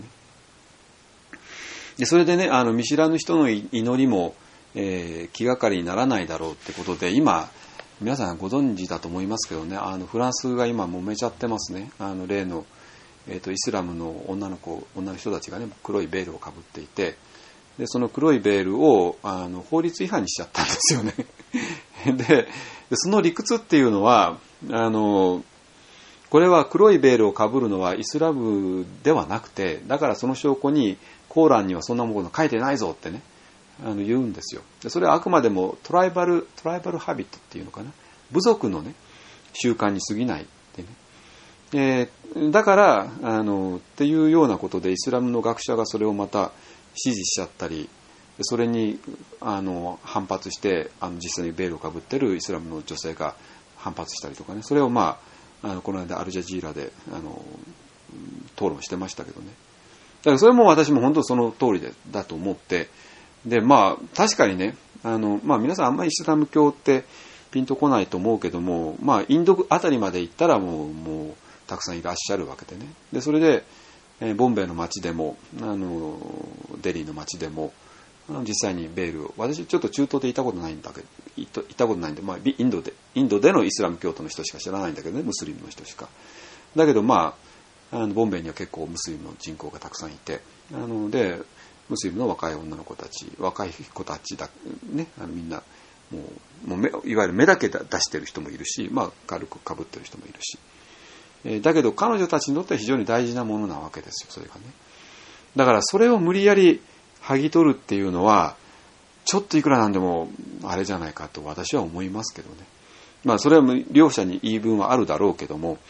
でそれでね、見知らぬ人の祈りも、気がかりにならないだろうってことで、今皆さんご存知だと思いますけどね、フランスが今揉めちゃってますね。例の、イスラムの女の人たちがね黒いベールをかぶっていて、でその黒いベールを法律違反にしちゃったんですよねでその理屈っていうのはこれは黒いベールをかぶるのはイスラムではなくて、だからその証拠にコーランにはそんなもの書いてないぞってね言うんですよ。でそれはあくまでもトライバルハビットっていうのかな、部族のね習慣に過ぎないってね、だからっていうようなことでイスラムの学者がそれをまた支持しちゃったり、それに反発して実際にベールをかぶってるイスラムの女性が反発したりとかね、それをこの間アルジャジーラで討論してましたけどね。だからそれも私も本当その通りだと思って、で確かにね皆さんあんまりイスラム教ってピンとこないと思うけども、インドあたりまで行ったらもうたくさんいらっしゃるわけでね。でそれでボンベイの街でもデリーの街でも実際にベールを、私ちょっと中東で行ったことないんで、インドでのイスラム教徒の人しか知らないんだけどね、ムスリムの人しか。だけどボンベイには結構ムスリムの人口がたくさんいて、でムスリムの若い女の子たち、若い子たちだね、みんなもういわゆる目だけ出してる人もいるし、軽くかぶってる人もいるし。だけど彼女たちにとっては非常に大事なものなわけですよ、それがね。だからそれを無理やり剥ぎ取るっていうのはちょっといくらなんでもあれじゃないかと私は思いますけどね。それは両者に言い分はあるだろうけども、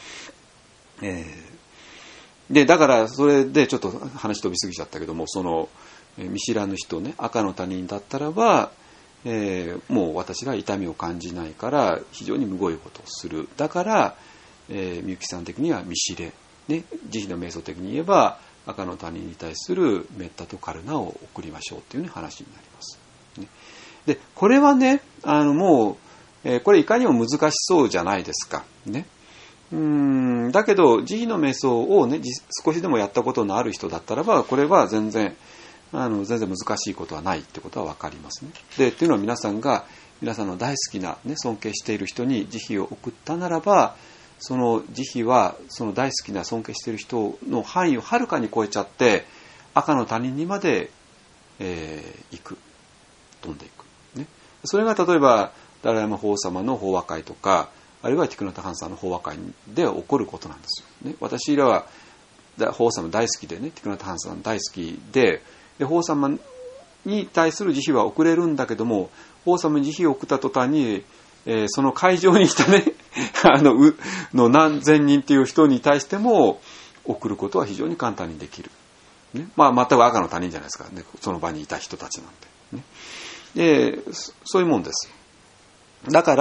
でだからそれでちょっと話飛びすぎちゃったけども、その見知らぬ人ね、赤の他人だったらば、もう私が痛みを感じないから非常にむごいことをする。だからみゆきさん的には見知れ、ね、慈悲の瞑想的に言えば赤の他人に対するメッタとカルナを送りましょうという、話になります、ね。でこれはねもう、これいかにも難しそうじゃないですか、ね。 だけど慈悲の瞑想をね少しでもやったことのある人だったらば、これは全然難しいことはないってことは分かりますね。でっていうのは、皆さんが皆さんの大好きな、ね、尊敬している人に慈悲を送ったならば、その慈悲はその大好きな尊敬している人の範囲をはるかに超えちゃって、赤の他人にまで、行く、飛んでいく、ね。それが例えばダライマ法様の法話会とか、あるいはティクナタハンさんの法話会で起こることなんですよ、ね。私らは法様大好きでね、ティクナタハンさん大好きで、法様に対する慈悲は送れるんだけども、法様に慈悲を送った途端に、その会場にいたねの何千人っていう人に対しても送ることは非常に簡単にできる、ね。まあ全く赤の他人じゃないですか、ね、その場にいた人たちなんて、ね。そういうもんです。だから、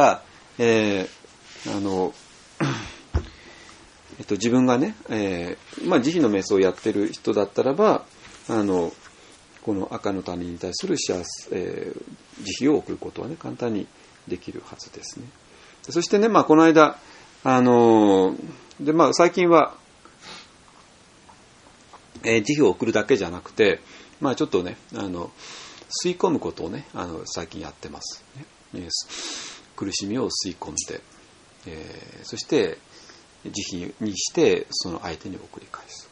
自分がね、慈悲の瞑想をやってる人だったらば、この赤の他人に対する慈悲を送ることはね、簡単にできるはずですね。そしてね、この間、最近は、慈悲を送るだけじゃなくて、ちょっとね、吸い込むことをね、最近やってます、ね。苦しみを吸い込んで、そして慈悲にしてその相手に送り返す。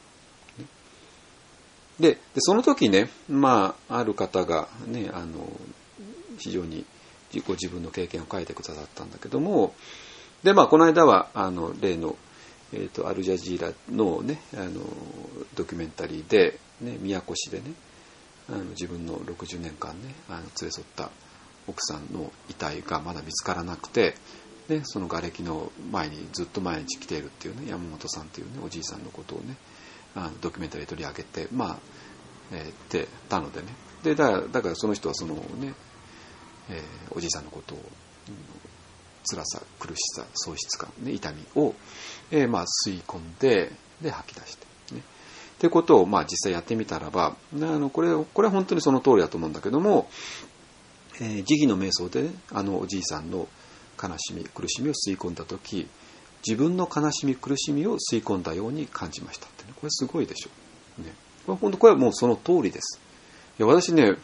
でその時ね、ある方がね、非常にご自分の経験を書いてくださったんだけども、でこの間は例の、アルジャジーラのねドキュメンタリーで、ね、宮古市でね自分の60年間ね連れ添った奥さんの遺体がまだ見つからなくて、でその瓦礫の前にずっと毎日来ているっていうね、山本さんっていうねおじいさんのことをねドキュメンタリー取り上げてってたのでね、でだからその人はそのね、おじいさんのことを、辛さ、苦しさ、喪失感、ね、痛みを、吸い込んで吐き出して、ね、っていうことを実際やってみたらば、これは本当にその通りだと思うんだけども、慈悲の瞑想で、ね、おじいさんの悲しみ苦しみを吸い込んだ時、自分の悲しみ苦しみを吸い込んだように感じましたってね、これすごいでしょ、ね、これはもうその通りです。いや私ね、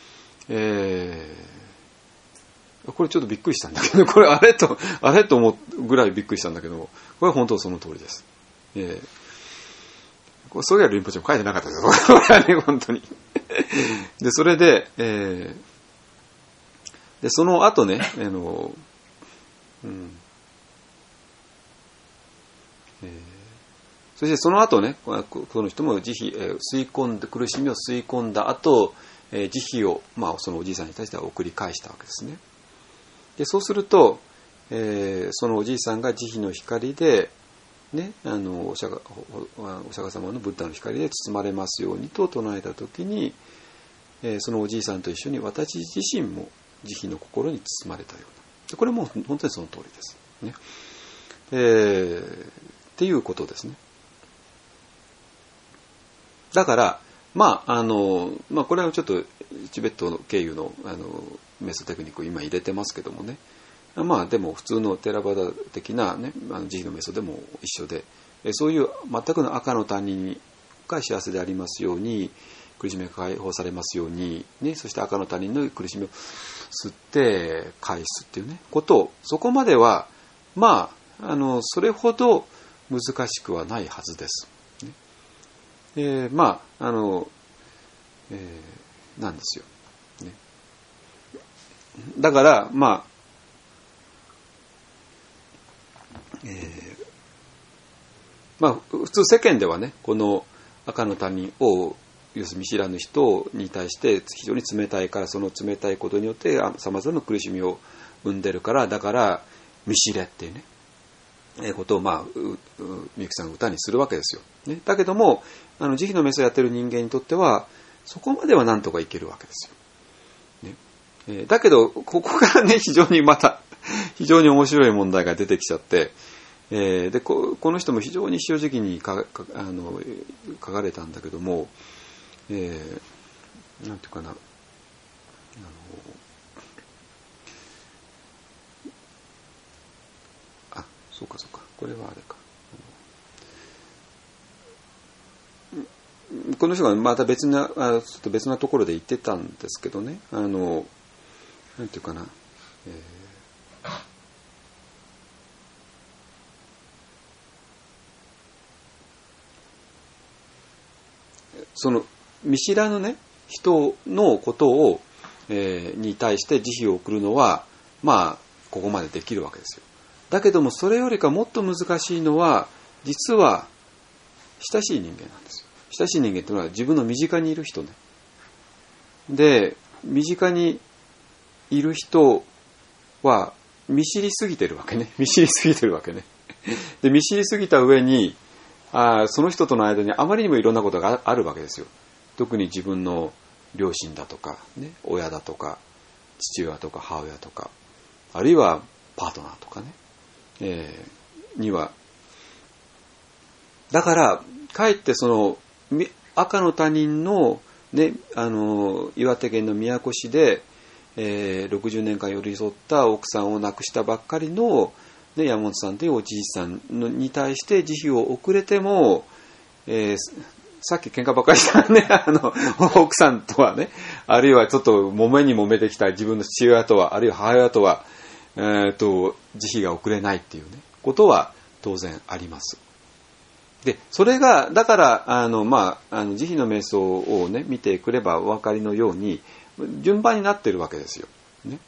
これちょっとびっくりしたんだけど、これあれと思うぐらいびっくりしたんだけど、これは本当その通りです。それはリンポチェも書いてなかったですよ、これはね、本当に。で、それで、その後ね、そしてその後ね、この人も慈悲、吸い込んで、苦しみを吸い込んだ後、慈悲を、そのおじいさんに対しては送り返したわけですね。でそうすると、そのおじいさんが慈悲の光で、ね、お釈迦様のブッダの光で包まれますようにと唱えたときに、そのおじいさんと一緒に私自身も慈悲の心に包まれたような、これも本当にその通りですね。っていうことですね。だからこれはちょっとチベットの経由のメソテクニックを今入れてますけどもね、でも普通のテラバダ的なね慈悲のメソでも一緒で、そういう全くの赤の他人が幸せでありますように、苦しみが解放されますように、ね、そして赤の他人の苦しみを吸って返すっていうねことを、そこまではそれほど難しくはないはずです。なんですよ、ね。だから普通世間ではね、この赤の他人を要するに見知らぬ人に対して非常に冷たいから、その冷たいことによってさまざまな苦しみを生んでるから、だから見知れっていうねことをみゆきさんが歌にするわけですよ、ね。だけども慈悲のメソをやってる人間にとってはそこまではなんとかいけるわけですよ、ね。だけどここからね非常に面白い問題が出てきちゃって、でこの人も非常に正直に書かれたんだけども、なんていうかな、そうかこれはあれか、 この人がまた別なちょっと別なところで言ってたんですけどね、なんていうかな、その見知らぬね人のことを、に対して慈悲を送るのはまあここまでできるわけですよ。だけどもそれよりかもっと難しいのは実は親しい人間なんですよ。親しい人間というのは自分の身近にいる人ね。で、身近にいる人は見知りすぎてるわけね。見知りすぎてるわけね。で、見知りすぎた上にその人との間にあまりにもいろんなことがあるわけですよ。特に自分の両親だとか、ね、親だとか父親とか母親とか、あるいはパートナーとかね、にはだからかえってその赤の他人の、ね、岩手県の宮古市で、60年間寄り添った奥さんを亡くしたばっかりの、ね、山本さんというおじいさんに対して慈悲を送れても、さっき喧嘩ばっかりしたね奥さんとはね、あるいはちょっと揉めに揉めてきた自分の父親とは、あるいは母親とは、慈悲が送れないっていうねことは当然あります。で、それがだから慈悲の瞑想をね見てくればお分かりのように順番になっているわけですよ。ね、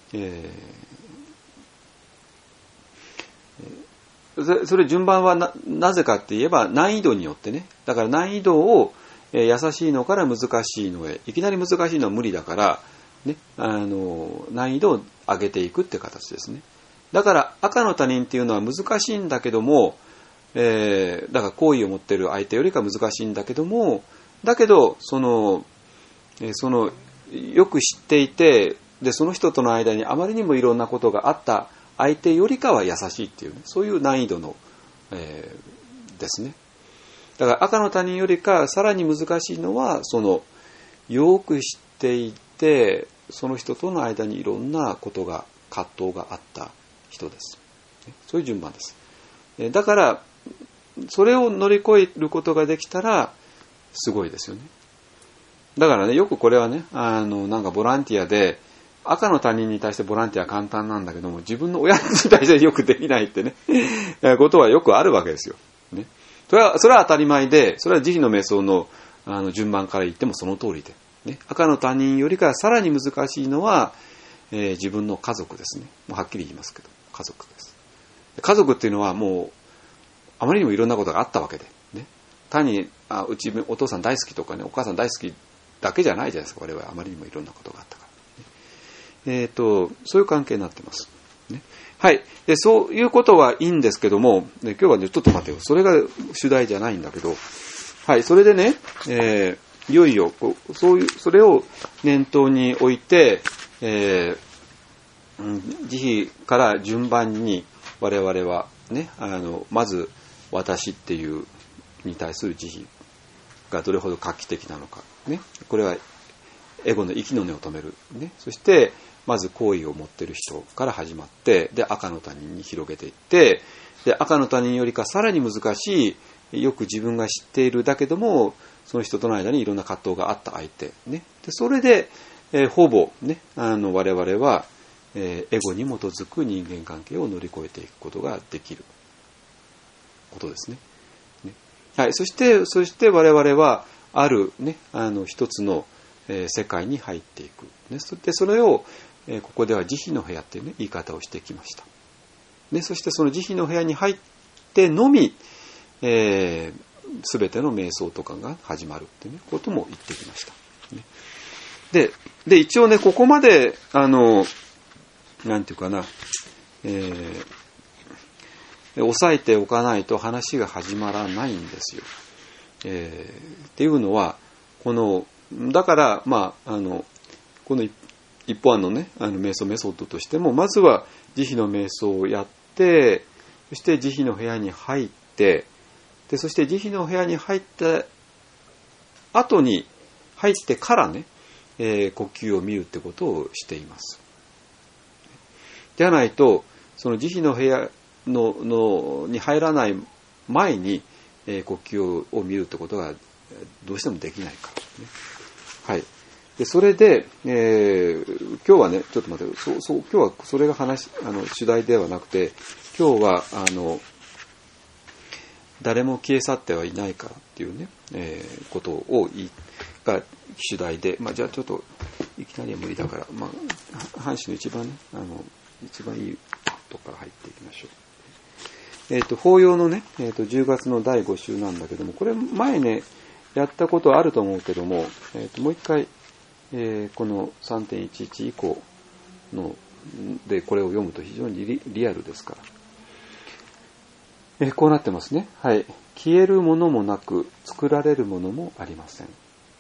それ順番は なぜかって言えば難易度によってね。だから難易度を、優しいのから難しいのへ、いきなり難しいのは無理だから、ね、難易度を上げていくって形ですね。だから赤の他人っていうのは難しいんだけども、だから好意を持っている相手よりか難しいんだけども、だけどそのよく知っていて、でその人との間にあまりにもいろんなことがあった相手よりかは優しいっていう、ね、そういう難易度の、ですね。だから赤の他人よりかさらに難しいのはそのよく知っていてその人との間にいろんなことが葛藤があった人です。そういう順番です。だからそれを乗り越えることができたらすごいですよね。だからね、よくこれはね、なんかボランティアで赤の他人に対してボランティアは簡単なんだけども、自分の親に対してよくできないってねことはよくあるわけですよ。ね、それは当たり前で、それは慈悲の瞑想の順番から言ってもその通りで、ね、赤の他人よりかさらに難しいのは、自分の家族ですね。もうはっきり言いますけど、家族です。家族っていうのはもうあまりにもいろんなことがあったわけで、ね、単にうちお父さん大好きとかね、お母さん大好きだけじゃないじゃないですか。我々はあまりにもいろんなことがあったから、ね、そういう関係になってます、ね。はい。で、そういうことはいいんですけども、今日はね、ちょっと待ってよ。それが主題じゃないんだけど、はい。それでね、いよいよそれを念頭に置いて、慈悲から順番に我々はね、まず私っていうに対する慈悲がどれほど画期的なのか、ね、これはエゴの息の根を止める、ね、そしてまず好意を持っている人から始まって、で赤の他人に広げていって、で赤の他人よりかさらに難しい、よく自分が知っているだけどもその人との間にいろんな葛藤があった相手、ね、でそれで、ほぼ、ね、我々はエゴに基づく人間関係を乗り越えていくことができることですね。はい、そして我々はある、ね、一つの、世界に入っていく、ね、それを、ここでは慈悲の部屋っていう、ね、言い方をしてきました、ね、そしてその慈悲の部屋に入ってのみ、全ての瞑想とかが始まるっていう、ね、ことも言ってきました、ね、で一応ねここまでなんていうかな、押さえておかないと話が始まらないんですよ。っていうのはだからこの一方案のね瞑想メソッドとしても、まずは慈悲の瞑想をやって、そして慈悲の部屋に入って、でそして慈悲の部屋に入った後に入ってからね、呼吸を見るってことをしています。ではないとその慈悲の部屋に入らない前に、呼吸を見るってことがどうしてもできないからね。はい。でそれで、今日はね、ちょっと待って、今日はそれが主題ではなくて、今日は誰も消え去ってはいないからっていうね、ことをが主題で、じゃあちょっといきなりは無理だから、半紙の一番ね、一番いいとこから入っていきましょう。法要のね、10月の第5週なんだけども、これ前ね、やったことあると思うけども、もう一回、この 3.11 以降のでこれを読むと非常にリアルですから、こうなってますね。はい。消えるものもなく作られるものもありません。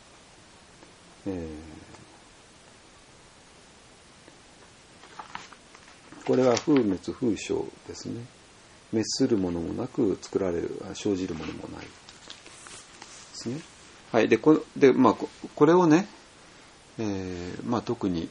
これは風滅風消ですね。滅するものもなく作られる、生じるものもないですね。はい。でこれをね、特に、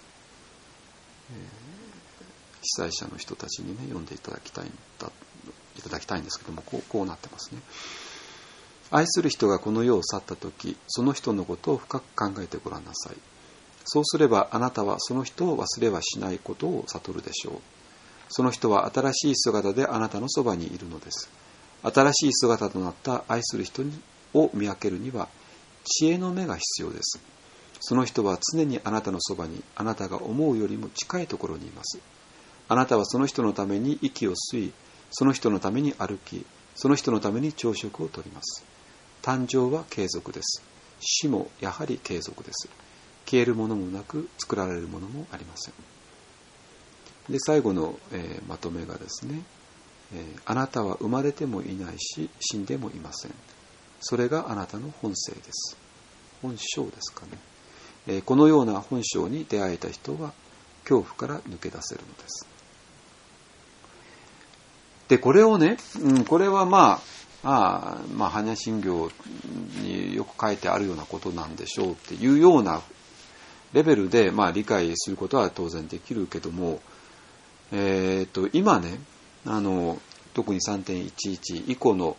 被災者の人たちにね読んでいただきたいんですけども、こうなってますね。愛する人がこの世を去ったとき、その人のことを深く考えてごらんなさい。そうすればあなたはその人を忘れはしないことを悟るでしょう。その人は新しい姿であなたのそばにいるのです。新しい姿となった愛する人を見分けるには知恵の目が必要です。その人は常にあなたのそばに、あなたが思うよりも近いところにいます。あなたはその人のために息を吸い、その人のために歩き、その人のために朝食をとります。誕生は継続です。死もやはり継続です。消えるものもなく作られるものもありません。で最後の、まとめがですね、あなたは生まれてもいないし死んでもいません。それがあなたの本性です。本性ですかね。このような本性に出会えた人は恐怖から抜け出せるのです。でこれをね、これは般若心経によく書いてあるようなことなんでしょうっていうようなレベルで理解することは当然できるけども、今ね、特に 3.11 以降の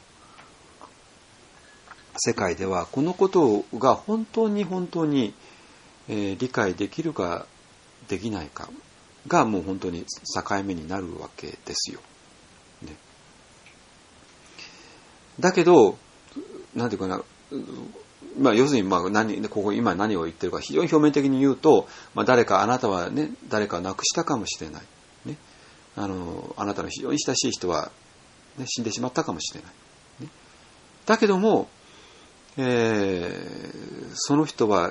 世界ではこのことが本当に、理解できるかできないかがもう本当に境目になるわけですよ。ね、だけどなんていうかな、要するにここ今何を言ってるか非常に表面的に言うと、あなたはね誰かを亡くしたかもしれない、ね、あなたの非常に親しい人は、ね、死んでしまったかもしれない、ね、だけども、その人は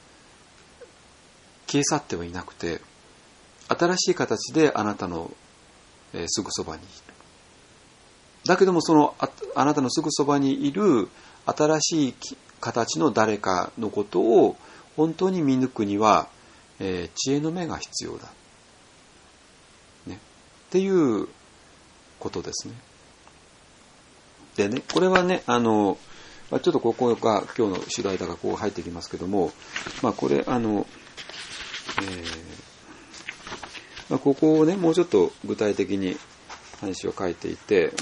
消え去ってはいなくて新しい形であなたの、すぐそばにいる。だけどもあなたのすぐそばにいる新しい形の誰かのことを本当に見抜くには、知恵の目が必要だ、ね、っていうことですね。でね、これはね、ちょっとここが今日の主題だからこう入ってきますけども、これここをねもうちょっと具体的に話を書いていて、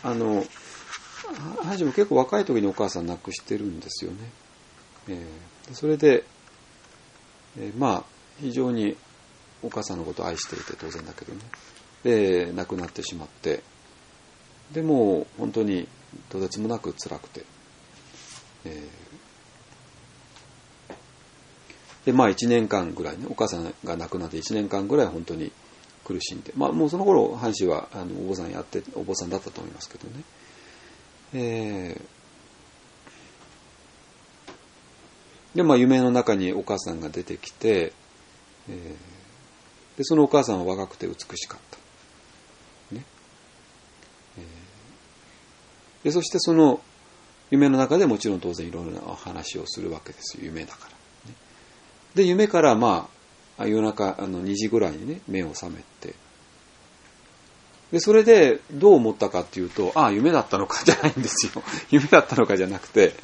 話も結構若い時にお母さん亡くしてるんですよね。それで、非常にお母さんのことを愛していて当然だけどね。で亡くなってしまって、でも本当にとてつもなく辛くて、で1年間ぐらいね、お母さんが亡くなって1年間ぐらい本当に苦しんで、もうその頃阪神はお坊さんだったと思いますけどね。で夢の中にお母さんが出てきて、でそのお母さんは若くて美しかった、ね。でそしてその夢の中でもちろん当然いろいろな話をするわけですよ、夢だから、ね。で夢から夜中2時ぐらいにね目を覚めて、でそれでどう思ったかっていうと、夢だったのかじゃないんですよ。夢だったのかじゃなくて、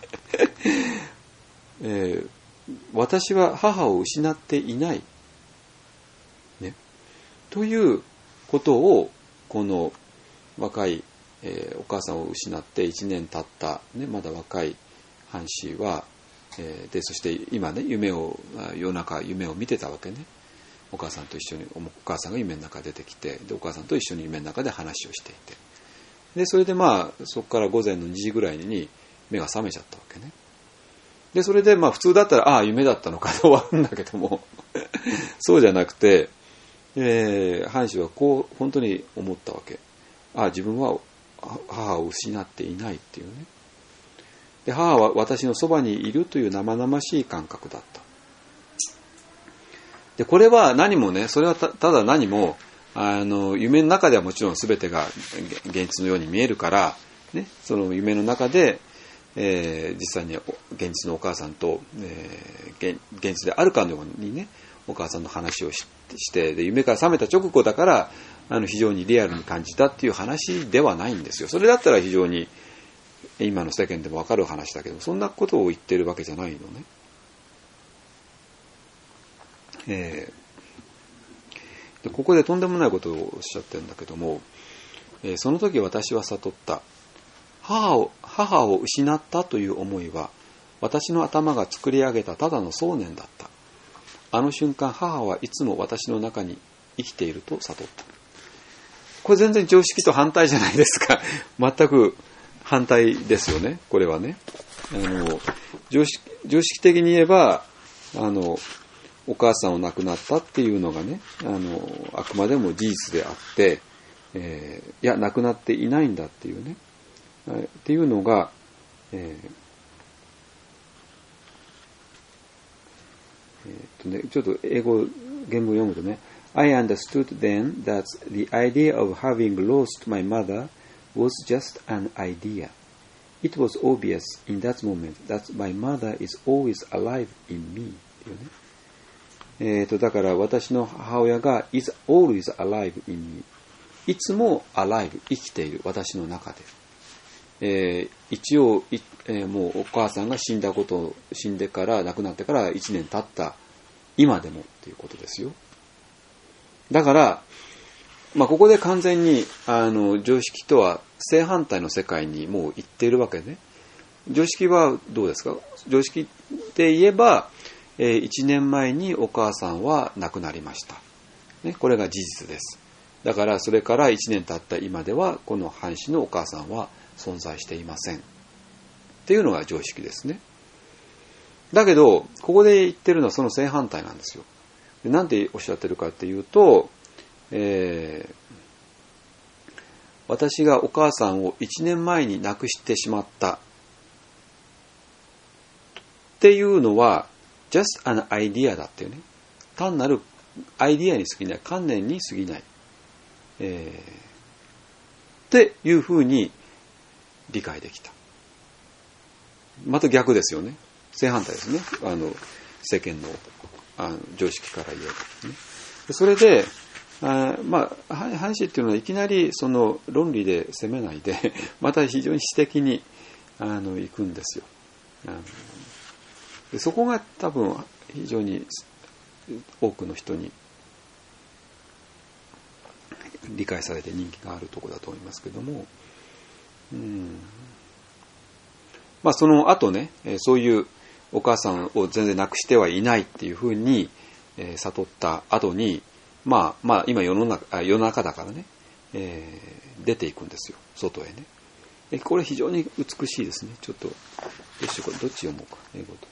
私は母を失っていない、ね、ということをこの若い、お母さんを失って1年経った、ね、まだ若い藩士は、でそして今ね夜中夢を見てたわけね。お母さんと一緒に、お母さんが夢の中出てきて、でお母さんと一緒に夢の中で話をしていて、でそれでそこから午前の2時ぐらいに目が覚めちゃったわけね。でそれで普通だったら夢だったのかで終わるんだけどもそうじゃなくて、藩士はこう本当に思ったわけ。自分は母を失っていないっていうね。で母は私のそばにいるという生々しい感覚だった。でこれは何もね、それはただ何も夢の中ではもちろん全てが現実のように見えるから、ね、その夢の中で、実際に現実のお母さんと、現実であるかのようにね、お母さんの話をして、で夢から覚めた直後だから非常にリアルに感じたっていう話ではないんですよ。それだったら非常に今の世間でも分かる話だけど、そんなことを言ってるわけじゃないのね。でここでとんでもないことをおっしゃってるんだけども、その時私は悟った。母を失ったという思いは私の頭が作り上げたただの想念だった。あの瞬間母はいつも私の中に生きていると悟った。これ全然常識と反対じゃないですか。全く反対ですよね、これはね。常識的に言えばお母さんを亡くなったっていうのがね、あくまでも事実であって、いや亡くなっていないんだっていうね、っていうのが、ちょっと英語原文を読むとね、I understood then that the idea of having lost my mother was just an idea. It was obvious in that moment that my mother is always alive in me. っていうね。だから私の母親が is always alive in me。いつも alive、生きている私の中で。一応、もうお母さんが死んでから亡くなってから1年経った今でもっていうことですよ。だから、ここで完全に常識とは正反対の世界にもう行っているわけね。常識はどうですか？常識で言えば、1年前にお母さんは亡くなりました。ね、これが事実です。だからそれから1年経った今ではこの藩士のお母さんは存在していません。っていうのが常識ですね。だけど、ここで言ってるのはその正反対なんですよ。なんておっしゃってるかっていうと、私がお母さんを1年前に亡くしてしまったっていうのは just an idea だっていうね。単なるアイディアに過ぎない、観念に過ぎない、っていうふうに理解できた。また逆ですよね。正反対ですね。世間の常識から言えば、ね。それで、藩士っていうのはいきなりその論理で攻めないで、また非常に詩的に行くんですよ。でそこが多分非常に多くの人に理解されて人気があるところだと思いますけども、その後ね、そういうお母さんを全然亡くしてはいないっていうふうに悟った後に、今世の中だからね、出ていくんですよ、外へね。これ非常に美しいですね。ちょっとこれどっち読もうか、英語と。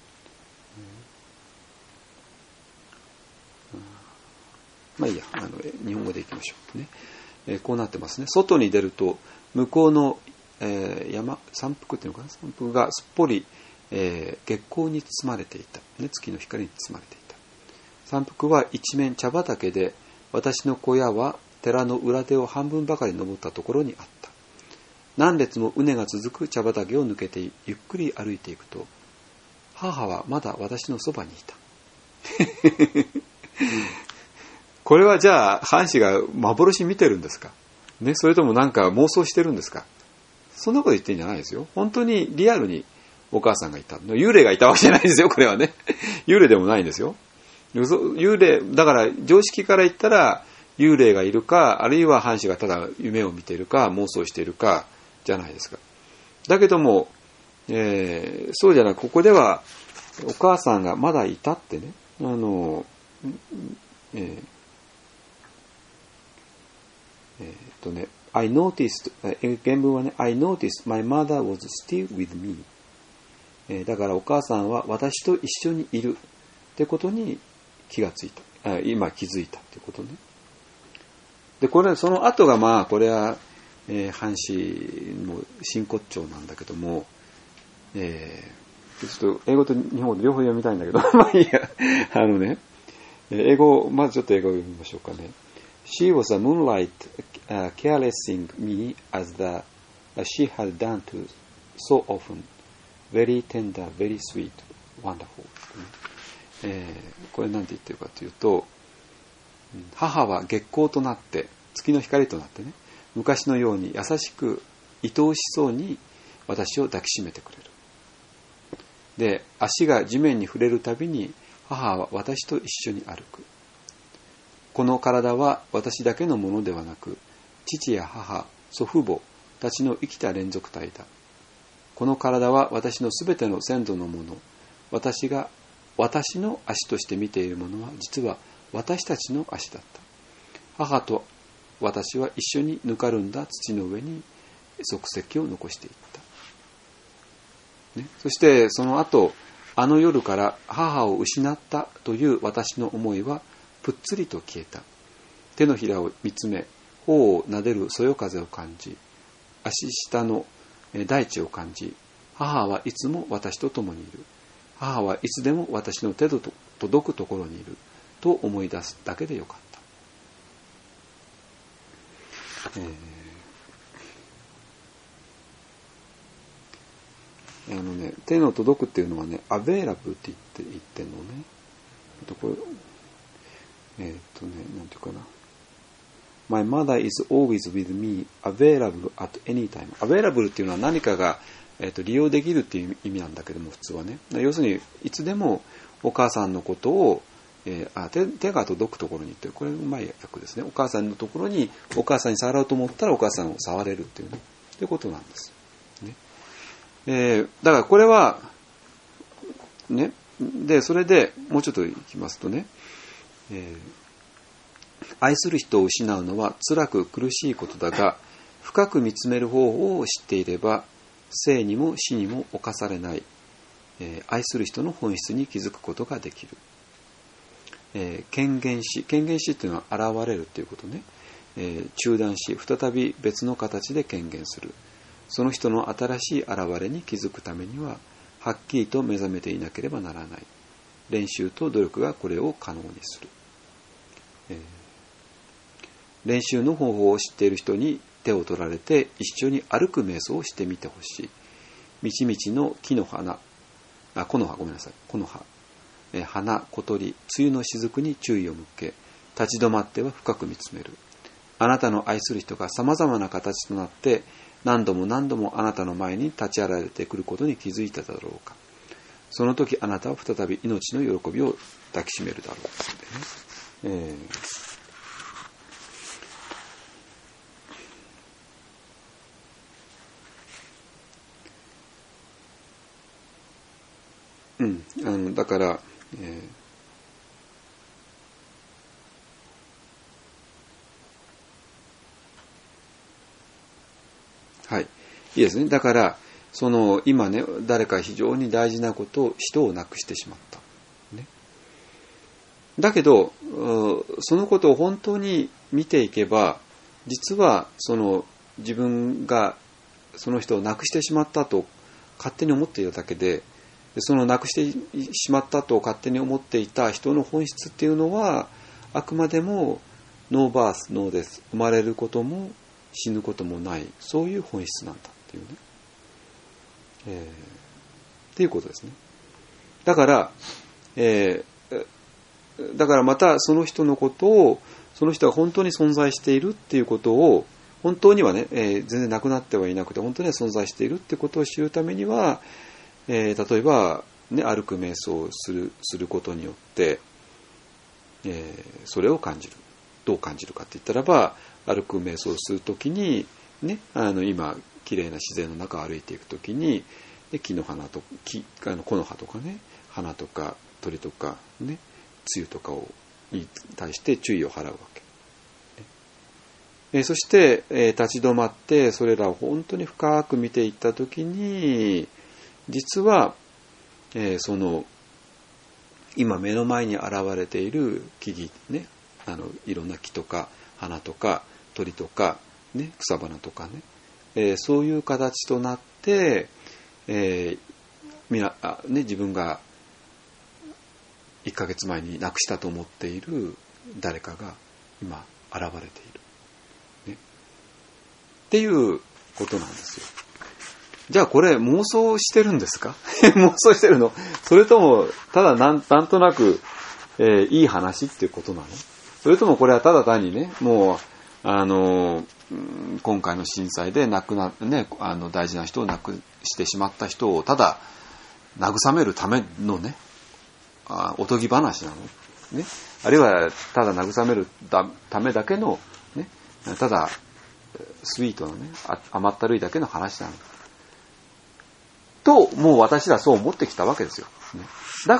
いいや、日本語でいきましょうね。こうなってますね。外に出ると向こうの、山腹っていうのかな、山腹がすっぽり、月光に包まれていた、ね、月の光に包まれていた。山腹は一面茶畑で、私の小屋は寺の裏手を半分ばかり登ったところにあった。何列も畝が続く茶畑を抜けてゆっくり歩いていくと、母はまだ私のそばにいた。これはじゃあ藩士が幻見てるんですか、ね、それともなんか妄想してるんですか？そんなこと言ってんじゃないですよ。本当にリアルにお母さんがいた。幽霊がいたわけじゃないですよ、これはね。幽霊でもないんですよ。幽霊、だから常識から言ったら幽霊がいるか、あるいは藩士がただ夢を見ているか、妄想しているかじゃないですか。だけども、 そうじゃなく、ここではお母さんがまだいたってね、I noticed、原文はね、I noticed my mother was still with me。だからお母さんは私と一緒にいるってことに気がついた。今気づいたってことね。で、これ、その後がまあ、これは、漢詩の真骨頂なんだけども、ちょっと英語と日本語両方読みたいんだけど、まあいいや、英語、まずちょっと英語を読みましょうかね。She was a moonlight, caressing me as she had done to so often. Very tender, very sweet, wonderful. これなんて言ってるかというと、母は月光となって、月の光となってね、昔のように優しく愛おしそうに私を抱きしめてくれる。で、足が地面に触れるたびに母は私と一緒に歩く。この体は私だけのものではなく、父や母、祖父母たちの生きた連続体だ。この体は私のすべての先祖のもの。私が私の足として見ているものは実は私たちの足だった。母と私は一緒にぬかるんだ土の上に足跡を残していった、ね。そしてその後、あの夜から母を失ったという私の思いはぷっつりと消えた。手のひらを見つめ、頬を撫でるそよ風を感じ、足下の大地を感じ、母はいつも私と共にいる。母はいつでも私の手の届くところにいると思い出すだけでよかった。手の届くっていうのはね、アベーラブルって言ってんのね。これなんていうかな。My mother is always with me, available at any time. available っていうのは何かが、利用できるっていう意味なんだけども、普通はね。要するに、いつでもお母さんのことを、手が届くところにって、これうまい訳ですね。お母さんのところに、お母さんに触ろうと思ったらお母さんを触れるっていうね。っていうことなんです。ね。だからこれは、ね。で、それでもうちょっといきますとね、愛する人を失うのは辛く苦しいことだが、深く見つめる方法を知っていれば、生にも死にも侵されない、愛する人の本質に気づくことができる。権限しっていうのは現れるということね。中断し、再び別の形で権限する。その人の新しい現れに気づくためには、はっきりと目覚めていなければならない。練習と努力がこれを可能にする。練習の方法を知っている人に手を取られて一緒に歩く瞑想をしてみてほしい。みちみちの木の花、木の葉、花、小鳥、梅雨の雫に注意を向け、立ち止まっては深く見つめる。あなたの愛する人が様々な形となって何度も何度もあなたの前に立ち現れてくることに気づいただろうか。その時あなたは再び命の喜びを抱きしめるだろう、ね。だから、はい、いいですね。だから、今ね、誰か非常に大事な人を亡くしてしまった。ね。だけど、そのことを本当に見ていけば、実は、自分がその人を亡くしてしまったと勝手に思っていただけで、その亡くしてしまったと勝手に思っていた人の本質っていうのは、あくまでもノーバース、ノーデス、生まれることも死ぬこともない、そういう本質なんだっていうね。っていうことですね。だから、またその人のことを、その人が本当に存在しているっていうことを、本当にはね、全然なくなってはいなくて、本当には存在しているっていうことを知るためには、例えば、ね、歩く瞑想をすることによって、それを感じる。どう感じるかって言ったらば、歩く瞑想をするときに、ね、今、綺麗な自然の中を歩いていくときに、 で木の花と木の葉とかね、花とか鳥とかね、露とかに対して注意を払うわけ。そして、立ち止まってそれらを本当に深く見ていったときに、実は、その今目の前に現れている木々ね、いろんな木とか花とか鳥とか、ね、草花とかね、そういう形となって、自分が1ヶ月前に亡くしたと思っている誰かが今現れている、ね、っていうことなんですよ。じゃあこれ妄想してるんですか妄想してるの？それともただなんとなく、いい話っていうことなの？それともこれはただ単にね、もう今回の震災で亡くなね、大事な人を亡くしてしまった人をただ慰めるためのね、おとぎ話なのね、あるいはただ慰めるためだけのね、ただスイートなね、甘ったるいだけの話なのと、もう私らそう思ってきたわけですよ。ね、だ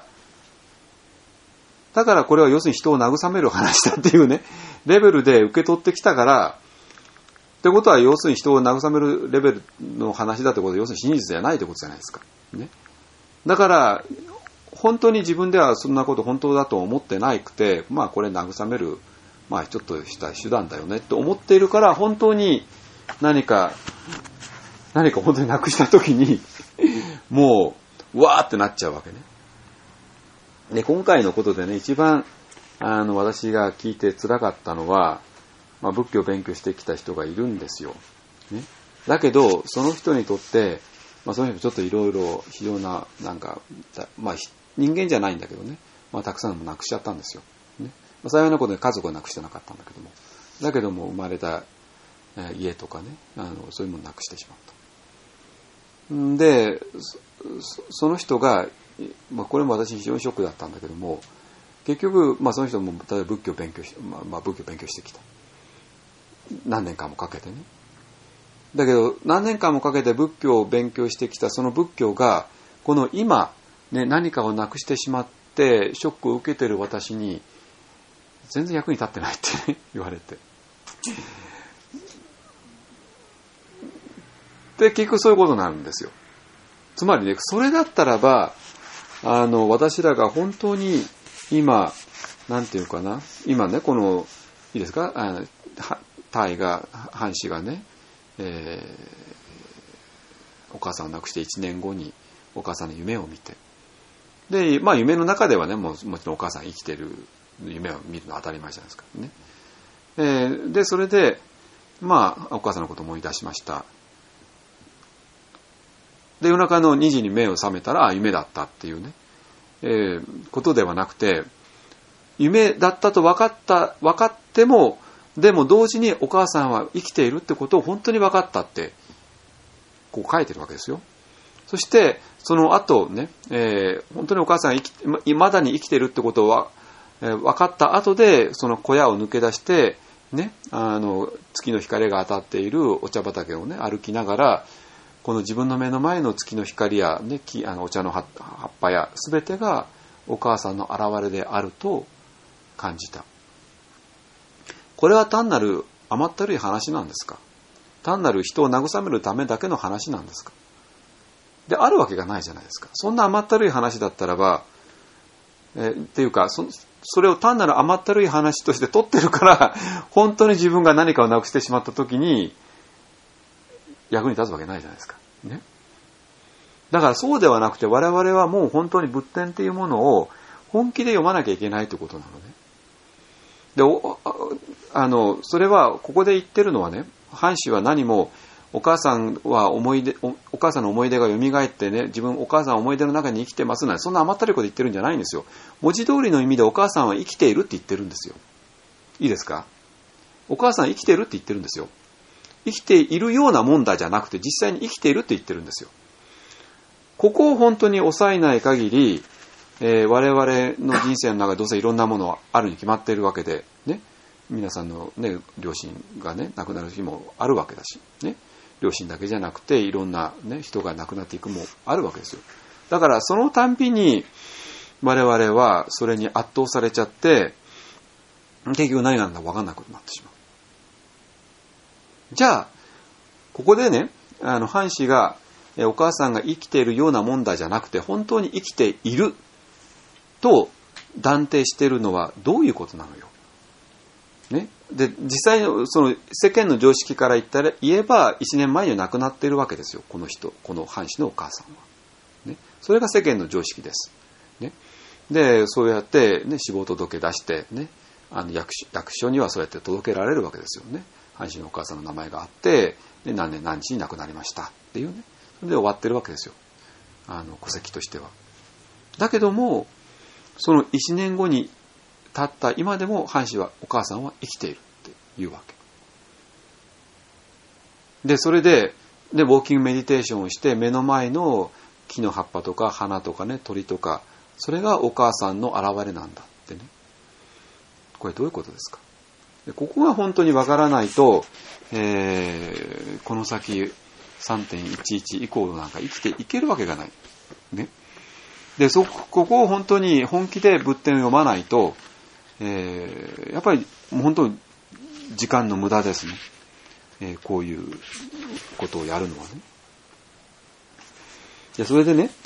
からこれは要するに人を慰める話だっていうね、レベルで受け取ってきたから、ってことは要するに人を慰めるレベルの話だってことは要するに真実じゃないってことじゃないですか。ね、だから本当に自分ではそんなこと本当だと思ってなくて、まあこれ慰める、まあちょっとした手段だよねって思っているから、本当に何か本当になくした時にもうわーってなっちゃうわけね。で、今回のことでね、一番私が聞いて辛かったのは、まあ、仏教を勉強してきた人がいるんですよ、ね、だけどその人にとって、まあ、その人ちょっといろいろ非常ななんか、まあ、人間じゃないんだけどね、まあ、たくさんも亡くしちゃったんですよ、ね、まあ、幸いなことで家族は亡くしてなかったんだけども、だけども生まれた家とかね、そういうものを亡くしてしまった。で、その人が、まあ、これも私非常にショックだったんだけども、結局、まあ、その人も例えば仏教を勉強して、まあ、仏教を勉強してきた。何年間もかけてね。だけど何年間もかけて仏教を勉強してきたその仏教がこの今、ね、何かをなくしてしまってショックを受けている私に全然役に立ってないって、ね、言われて。で結局そういうことになるんですよ。つまりね、それだったらば私らが本当に今なんていうかな、今ね、このいいですか、藩士がね、お母さんを亡くして1年後にお母さんの夢を見て、で、まあ夢の中ではね、もちろんお母さん生きてる夢を見るのは当たり前じゃないですかね。でそれでまあお母さんのことを思い出しました。で夜中の2時に目を覚めたら夢だったっていうね、ことではなくて、夢だったと分かっても、でも同時にお母さんは生きているってことを本当に分かったってこう書いてるわけですよ。そしてその後ね、本当にお母さんがまだに生きているってことは、分かった後でその小屋を抜け出してね、月の光が当たっているお茶畑をね歩きながら、この自分の目の前の月の光や、ね、お茶の葉っぱや全てがお母さんの現れであると感じた。これは単なる甘ったるい話なんですか？単なる人を慰めるためだけの話なんですか？であるわけがないじゃないですか。そんな甘ったるい話だったらば、っていうか それを単なる甘ったるい話として取ってるから本当に自分が何かをなくしてしまった時に役に立つわけないじゃないですか、ね、だからそうではなくて、我々はもう本当に仏典っていうものを本気で読まなきゃいけないということなのね。でそれはここで言ってるのはね、藩士は何もお母さんの思い出が蘇ってね、お母さんは思い出の中に生きてますなんて、そんな甘ったるいこと言ってるんじゃないんですよ。文字通りの意味でお母さんは生きているって言ってるんですよ。いいですか？お母さん生きてるって言ってるんですよ。生きているようなもんだじゃなくて、実際に生きているって言ってるんですよ。ここを本当に抑えない限り、我々の人生の中でどうせいろんなものはあるに決まっているわけで、ね、皆さんの、ね、両親が、ね、亡くなる日もあるわけだし、ね、 両親だけじゃなくていろんな、ね、人が亡くなっていくもあるわけですよ。だからそのたんびに我々はそれに圧倒されちゃって結局何が何だか分かんなくなってしまう。じゃあここでね、藩士がお母さんが生きているようなもんだじゃなくて本当に生きていると断定しているのはどういうことなのよ。ね、で実際のその世間の常識から言えば1年前には亡くなっているわけですよ、この人、この藩士のお母さんは、ね、それが世間の常識です、ね、でそうやって、ね、死亡届出して、ね、役所にはそうやって届けられるわけですよね。藩士のお母さんの名前があってで何年何日に亡くなりましたっていうね、それで終わってるわけですよ、戸籍としては。だけどもその1年後に経った今でも藩士はお母さんは生きているっていうわけで、それでウォーキングメディテーションをして目の前の木の葉っぱとか花とかね、鳥とか、それがお母さんの現れなんだってね。これどういうことですか。でここが本当にわからないと、この先 3.11 以降なんか生きていけるわけがないね。でここを本当に本気で仏典を読まないと、やっぱりもう本当に時間の無駄ですね、こういうことをやるのはね。でそれでね、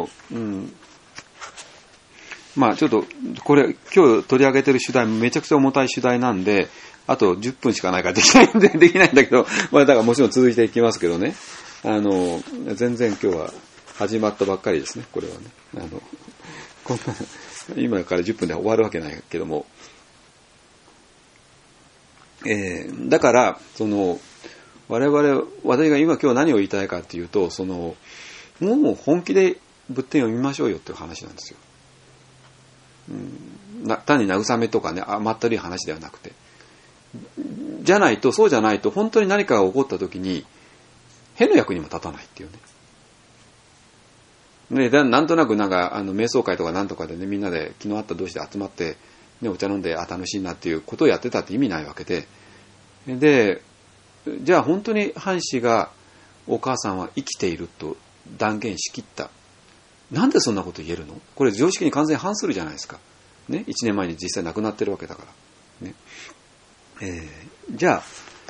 まあちょっとこれ今日取り上げてる主題もめちゃくちゃ重たい主題なんで、あと10分しかないからできないんだけど、まあだからもちろん続いていきますけどね、全然今日は始まったばっかりですね、これはね。こんな今から10分で終わるわけないけども、だからその私が今日何を言いたいかっていうと、もう本気で仏典を読みましょうよっていう話なんですよ。単に慰めとかね、甘ったるい話ではなくて、そうじゃないと本当に何かが起こった時に変の役にも立たないっていうね。なんとなく瞑想会とかなんとかでね、みんなで気の合った同士で集まって、ね、お茶飲んで楽しいなっていうことをやってたって意味ないわけで、じゃあ本当に藩士がお母さんは生きていると断言しきった。なんでそんなこと言えるの？これ常識に完全に反するじゃないですか。ね、1年前に実際亡くなってるわけだから。ね、じゃあ、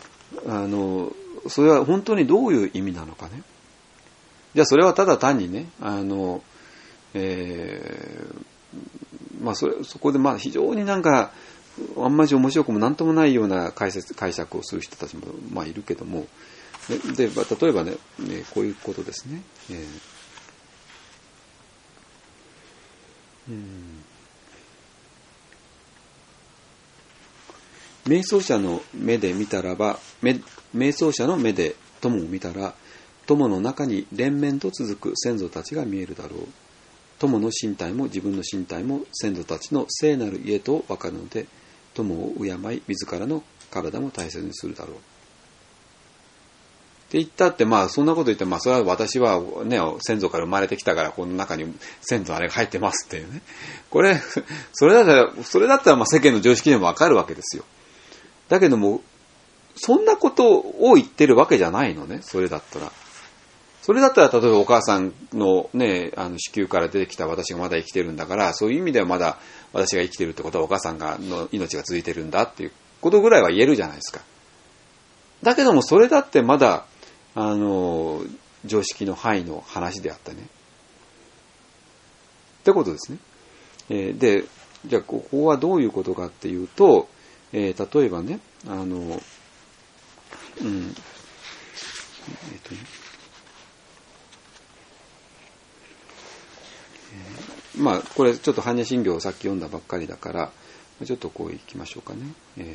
それは本当にどういう意味なのかね。じゃあそれはただ単にね、まあそこでまあ非常にあんまり面白くもなんともないような解釈をする人たちもまあいるけども、で例えばね、こういうことですね。瞑想者の目で見たらば、瞑想者の目で友を見たら、友の中に連綿と続く先祖たちが見えるだろう。友の身体も自分の身体も先祖たちの聖なる家と分かるので、友を敬い自らの体も大切にするだろう。って言ったって、まあそんなこと言って、まあそれは私はね、先祖から生まれてきたからこの中に先祖あれが入ってますっていうね。これ、それだったらまあ世間の常識でもわかるわけですよ。だけども、そんなことを言ってるわけじゃないのね、それだったら。例えばお母さんのね、子宮から出てきた私がまだ生きてるんだから、そういう意味ではまだ私が生きてるってことはお母さんの命が続いてるんだっていうことぐらいは言えるじゃないですか。だけどもそれだってまだ、常識の範囲の話であったね。ってことですね。で、じゃあここはどういうことかっていうと、例えばね、まあこれちょっと般若心経をさっき読んだばっかりだからちょっとこういきましょうかね。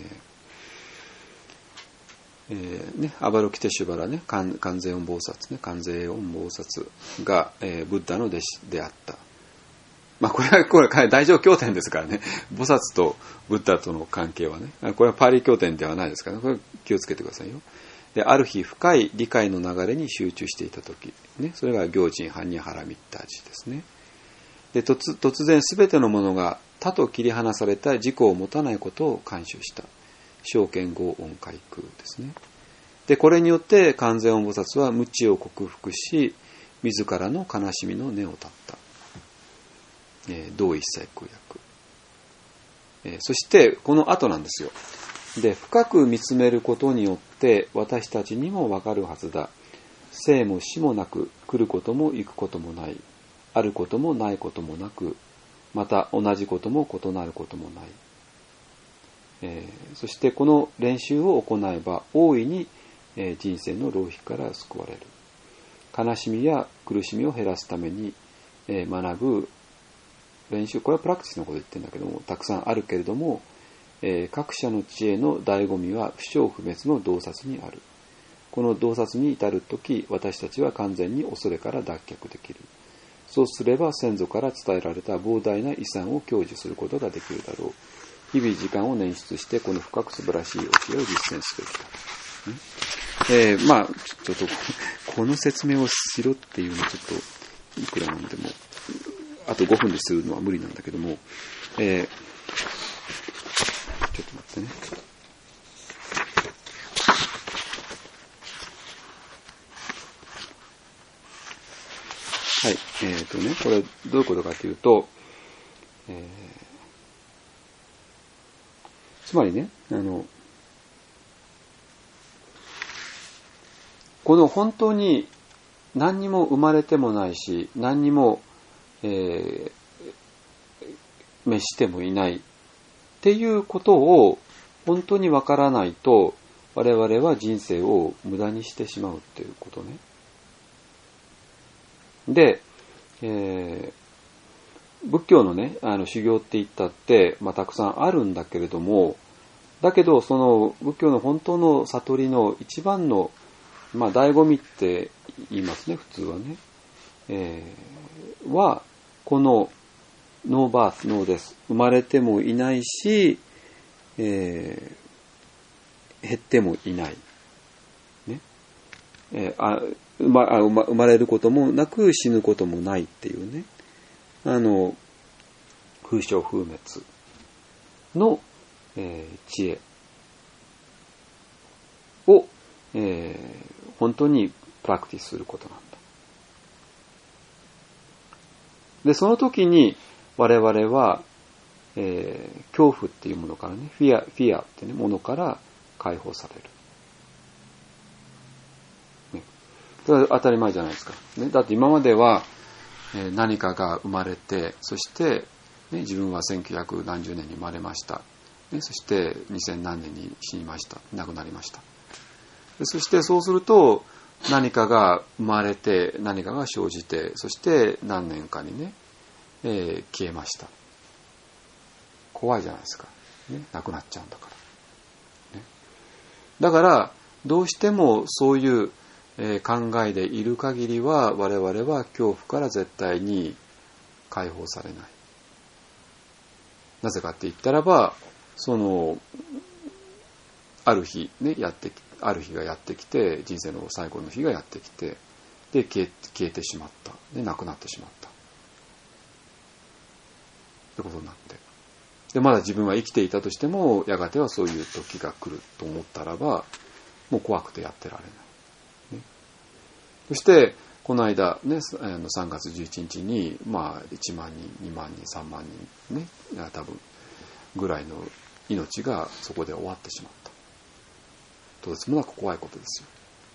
アバロキテシュバラね、観世音菩薩ね、観世音菩薩が、ブッダの弟子であった。まあこれ大乗経典ですからね、菩薩とブッダとの関係はね、これはパーリー経典ではないですからね、これ気をつけてくださいよ。で、ある日深い理解の流れに集中していたとき、ね、それが行人般若波羅蜜多寺ですね。で、突然すべてのものが他と切り離された自己を持たないことを感受した。正見豪音開空ですね。 で、これによって観世音菩薩は無知を克服し、自らの悲しみの根を断った。同一切空薬。そして、この後なんですよ。で、深く見つめることによって、私たちにもわかるはずだ。生も死もなく、来ることも行くこともない。あることもないこともなく、また同じことも異なることもない。そしてこの練習を行えば大いに、人生の浪費から救われる。悲しみや苦しみを減らすために、学ぶ練習、これはプラクティスのことを言ってるんだけども、たくさんあるけれども、各社の知恵の醍醐味は不生不滅の洞察にある。この洞察に至るとき、私たちは完全に恐れから脱却できる。そうすれば先祖から伝えられた膨大な遺産を享受することができるだろう。日々時間を捻出してこの深く素晴らしい教えを実践すべきだ。まあちょっとこの説明をしろっていうのちょっといくらなんでもあと5分でするのは無理なんだけども、ちょっと待ってね。はい、これどういうことかというと、つまりね、この本当に何にも生まれてもないし、何にも、召してもいないっていうことを本当にわからないと、我々は人生を無駄にしてしまうっていうことね。で、仏教のね、修行って言ったって、たくさんあるんだけれども、だけど、その仏教の本当の悟りの一番の、醍醐味って言いますね、普通はね。は、この、ノーバース、ノーデス。生まれてもいないし、減ってもいない。ね。生まれることもなく死ぬこともないっていうね。風生風滅の、知恵を、本当にプラクティスすることなんだ。で、その時に我々は、恐怖っていうものからね、フィアってね、ものから解放される。ね、それは当たり前じゃないですか。ね、だって今までは、何かが生まれて、そして、ね、自分は1900何十年に生まれました。ね、そして2000何年に死にました。亡くなりました。でそしてそうすると、何かが生まれて、何かが生じて、そして何年かにね、消えました。怖いじゃないですか。ね、なくなっちゃうんだから。ね、だから、どうしてもそういう、考えでいる限りは、我々は恐怖から絶対に解放されない。なぜかって言ったらば、ある日ね、ある日がやってきて、人生の最後の日がやってきて、で、消えてしまった。で、亡くなってしまった。ってことになって。で、まだ自分は生きていたとしても、やがてはそういう時が来ると思ったらば、もう怖くてやってられない。ね、そして、この間、ね、3月11日に、1万人、2万人、3万人、ね、多分、ぐらいの命がそこで終わってしまった。とてつもなく怖いことですよ。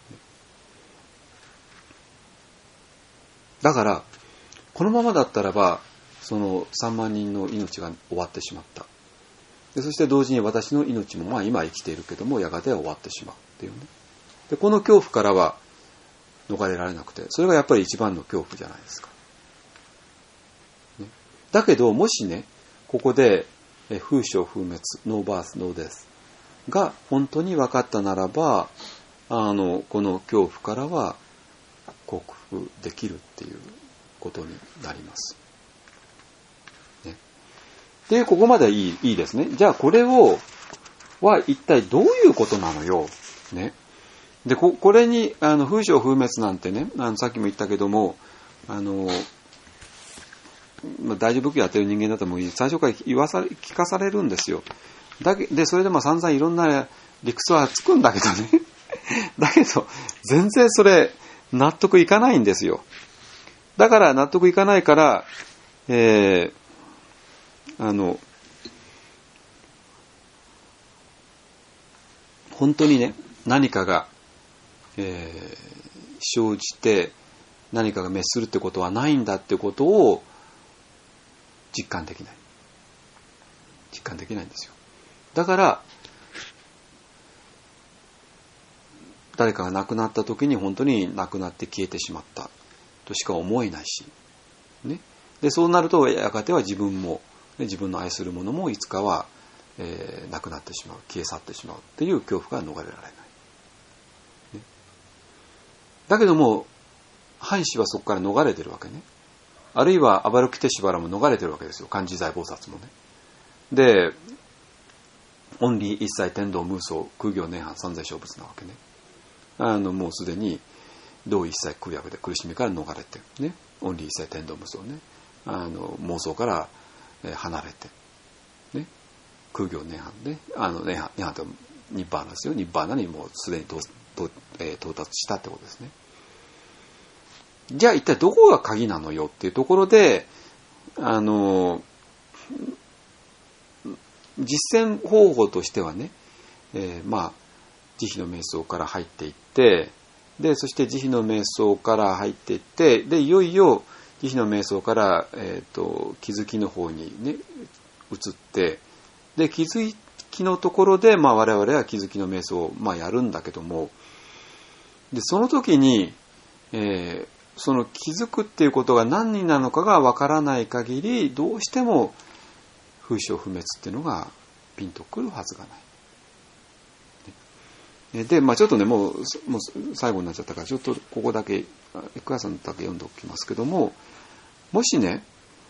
だから、このままだったらば、その3万人の命が終わってしまった。でそして同時に私の命も、今生きているけども、やがては終わってしまうっていうね。で、この恐怖からは逃れられなくて、それがやっぱり一番の恐怖じゃないですか。ね、だけど、もしね、ここで、風生風滅、ノーバース、ノーデスが本当に分かったならば、この恐怖からは克服できるっていうことになります。ね、で、ここまではいいですね。じゃあこれは一体どういうことなのよ。ね。で、これに、風生風滅なんてね、さっきも言ったけども、大乗仏教やってる人間だったらもう最初から聞かされるんですよ。で、それで散々いろんな理屈はつくんだけどね。 だけど全然それ納得いかないんですよ。だから納得いかないから、本当にね、何かが、生じて何かが滅するってことはないんだってことを実感できないんですよ。だから誰かが亡くなった時に本当に亡くなって消えてしまったとしか思えないし、ね、でそうなるとやがては自分も、ね、自分の愛するものもいつかは、亡くなってしまう、消え去ってしまうっていう恐怖から逃れられない、ね、だけども藩士はそこから逃れてるわけね。あるいはアバルキテシバラも逃れてるわけですよ、漢字財菩薩もね。でオンリー一切天道無双空行涅槃三世小仏なわけね。もうすでに道一切空薬で苦しみから逃れて、ね、オンリー一切天道無双ね、妄想から離れて、ね、空行涅槃ね、涅槃とニッバーナですよ。ニッバーナにもうすでに到達したってことですね。じゃあ一体どこが鍵なのよっていうところで、実践方法としてはね、慈悲の瞑想から入っていって、でそして慈悲の瞑想から入っていって、でいよいよ慈悲の瞑想から、気づきの方にね移って、で気づきのところで、我々は気づきの瞑想をやるんだけども、でその時に、その気づくっていうことが何なのかがわからない限り、どうしても風消不滅っていうのがピンとくるはずがない。で、ちょっとね、もう最後になっちゃったから、ちょっとここだけ、エクアさんだけ読んでおきますけども、もしね、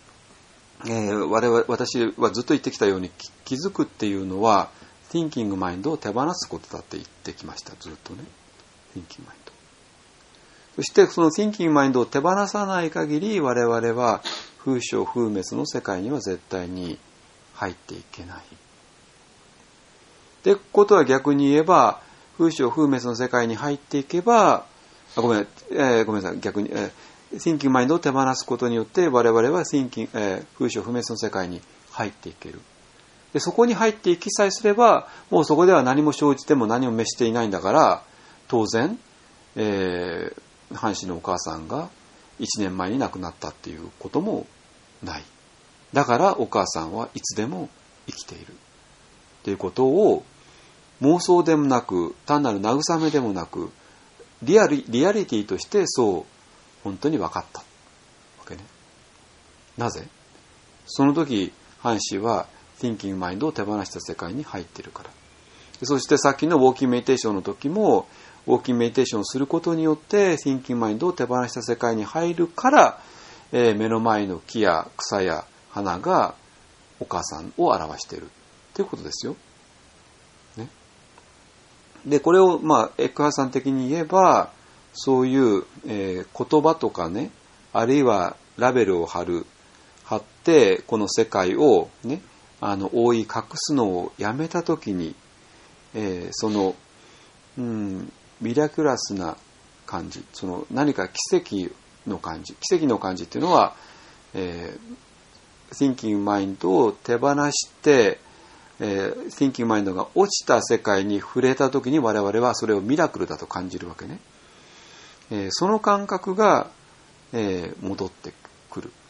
私はずっと言ってきたように、気づくっていうのは、thinking mind を手放すことだって言ってきました、ずっとね。thinking mind。そして、その thinking mind を手放さない限り、我々は風消風滅の世界には絶対に入っていけない。ってことは逆に言えば、風消風滅の世界に入っていけば、ごめんなさい、逆に、thinking mind を手放すことによって我々は風消不滅の世界に入っていける。でそこに入っていきさえすれば、もうそこでは何も生じても何も滅していないんだから、当然、藩士のお母さんが1年前に亡くなったっていうこともない。だからお母さんはいつでも生きているっていうことを、妄想でもなく単なる慰めでもなく、リアリティとしてそう本当に分かったわけね。なぜ？その時藩士は thinking mind を手放した世界に入っているから。そしてさっきのウォーキングメディテーションの時も、ウォーキングメディテーションをすることによって thinking mind を手放した世界に入るから、目の前の木や草や花がお母さんを表しているということですよ。ね。でこれをエックハーさん的に言えば、そういう、言葉とかね、あるいはラベルを貼ってこの世界をね、覆い隠すのをやめたときに、その、ミラクラスな感じ、その何か奇跡の感じっていうのは、thinking mind を手放して、thinking mind が落ちた世界に触れたときに我々はそれをミラクルだと感じるわけね。その感覚が、戻ってくるって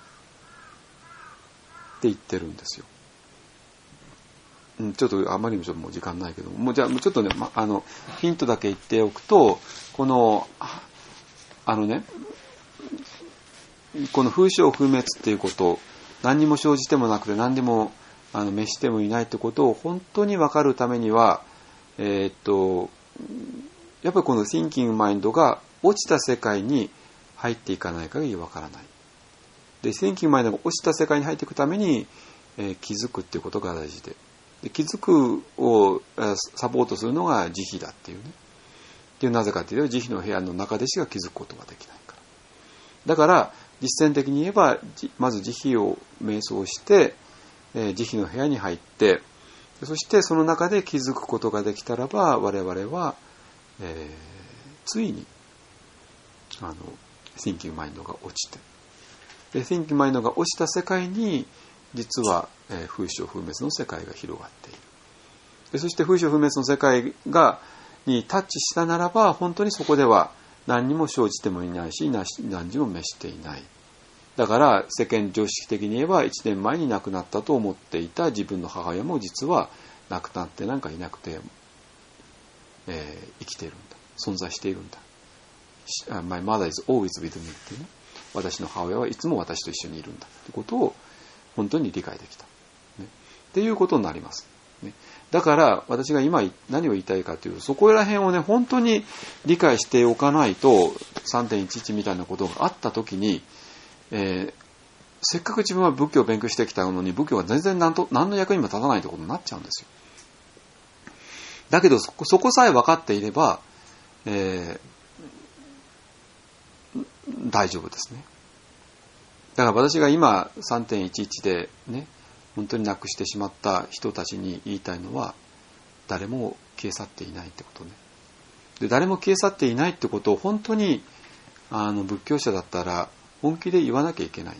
言ってるんですよ。ちょっとあまりにもう時間ないけども、じゃあちょっとね、ヒントだけ言っておくと、この風消不滅っていうこと、何にも生じてもなくて何にも滅してもいないってことを本当に分かるためには、やっぱりこの thinking mind が落ちた世界に入っていかない限り分からない。で、thinking mind が落ちた世界に入っていくために、気づくっていうことが大事で、気づくをサポートするのが慈悲だっていうね。っていうなぜかというと、慈悲の部屋の中でしか気づくことができないから。だから実践的に言えば、まず慈悲を瞑想して、慈悲の部屋に入って、そしてその中で気づくことができたらば、我々は、 ついにThinking Mind が落ちて、で Thinking Mind が落ちた世界に実は、風消風滅の世界が広がっている。でそして風消風滅の世界にタッチしたならば、本当にそこでは何にも生じてもいないし、何にも滅していない。だから世間常識的に言えば1年前に亡くなったと思っていた自分の母親も実は亡くなってなんかいなくて、生きているんだ、存在しているんだ。My mother is always with me っていうね、私の母親はいつも私と一緒にいるんだということを本当に理解できた、ね、っていうことになります、ね。だから私が今何を言いたいかというと、そこら辺をね本当に理解しておかないと 3.11 みたいなことがあった時に、せっかく自分は仏教を勉強してきたのに仏教が全然何の役にも立たないということになっちゃうんですよ。だけどそこさえ分かっていれば、大丈夫ですね。だから私が今 3.11 でね本当に亡くしてしまった人たちに言いたいのは、誰も消え去っていないってことね。で誰も消え去っていないってことを本当に仏教者だったら本気で言わなきゃいけない。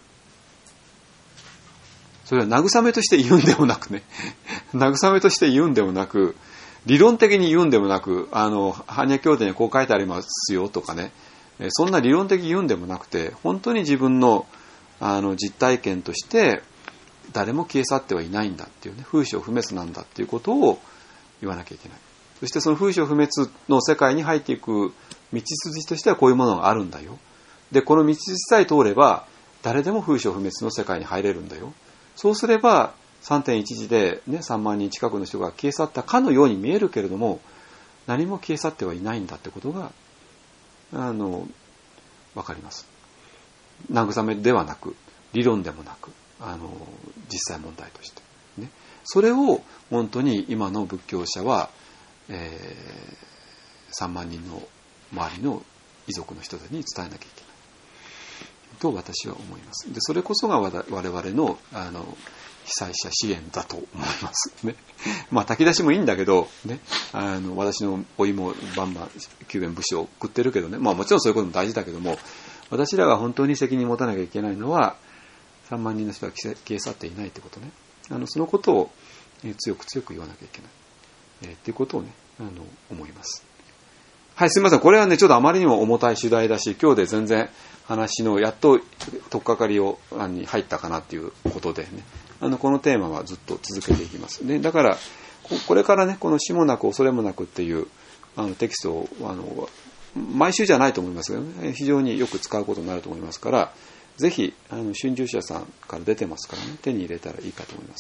それは慰めとして言うんでもなくね慰めとして言うんでもなく、理論的に言うんでもなく、般若経典にこう書いてありますよとかね、そんな理論的に言うんでもなくて、本当に自分の実体験として誰も消え去ってはいないんだっていうね、風消不滅なんだっていうことを言わなきゃいけない。そしてその風消不滅の世界に入っていく道筋としてはこういうものがあるんだよ。でこの道筋さえ通れば誰でも風消不滅の世界に入れるんだよ。そうすれば 3.11 で、ね、3万人近くの人が消え去ったかのように見えるけれども、何も消え去ってはいないんだってことが分かります。慰めではなく、理論でもなく、実際問題として、ね、それを本当に今の仏教者は、3万人の周りの遺族の人たちに伝えなきゃいけないと私は思います。でそれこそが我々の被災者支援だと思いますね。まあ炊き出しもいいんだけどね、私の老いもバンバン救援物資を送ってるけどね、まあもちろんそういうことも大事だけども、私らが本当に責任を持たなきゃいけないのは3万人の人が消え去っていないということね。そのことを強く言わなきゃいけない、ということをね思います。はい、すみません。これはねちょっとあまりにも重たい主題だし、今日で全然話のやっと取っかかりに入ったかなっていうことでね、このテーマはずっと続けていきます。でだからこれからねこの死もなく恐れもなくっていうテキストを毎週じゃないと思いますけどね、非常によく使うことになると思いますから、ぜひ春秋社さんから出てますからね、手に入れたらいいかと思います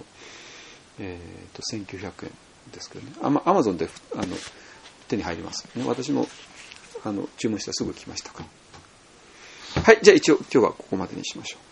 。1900円ですけどね、アマゾンで手に入ります、ね、私も注文したらすぐ来ましたから。はい、じゃあ一応今日はここまでにしましょう。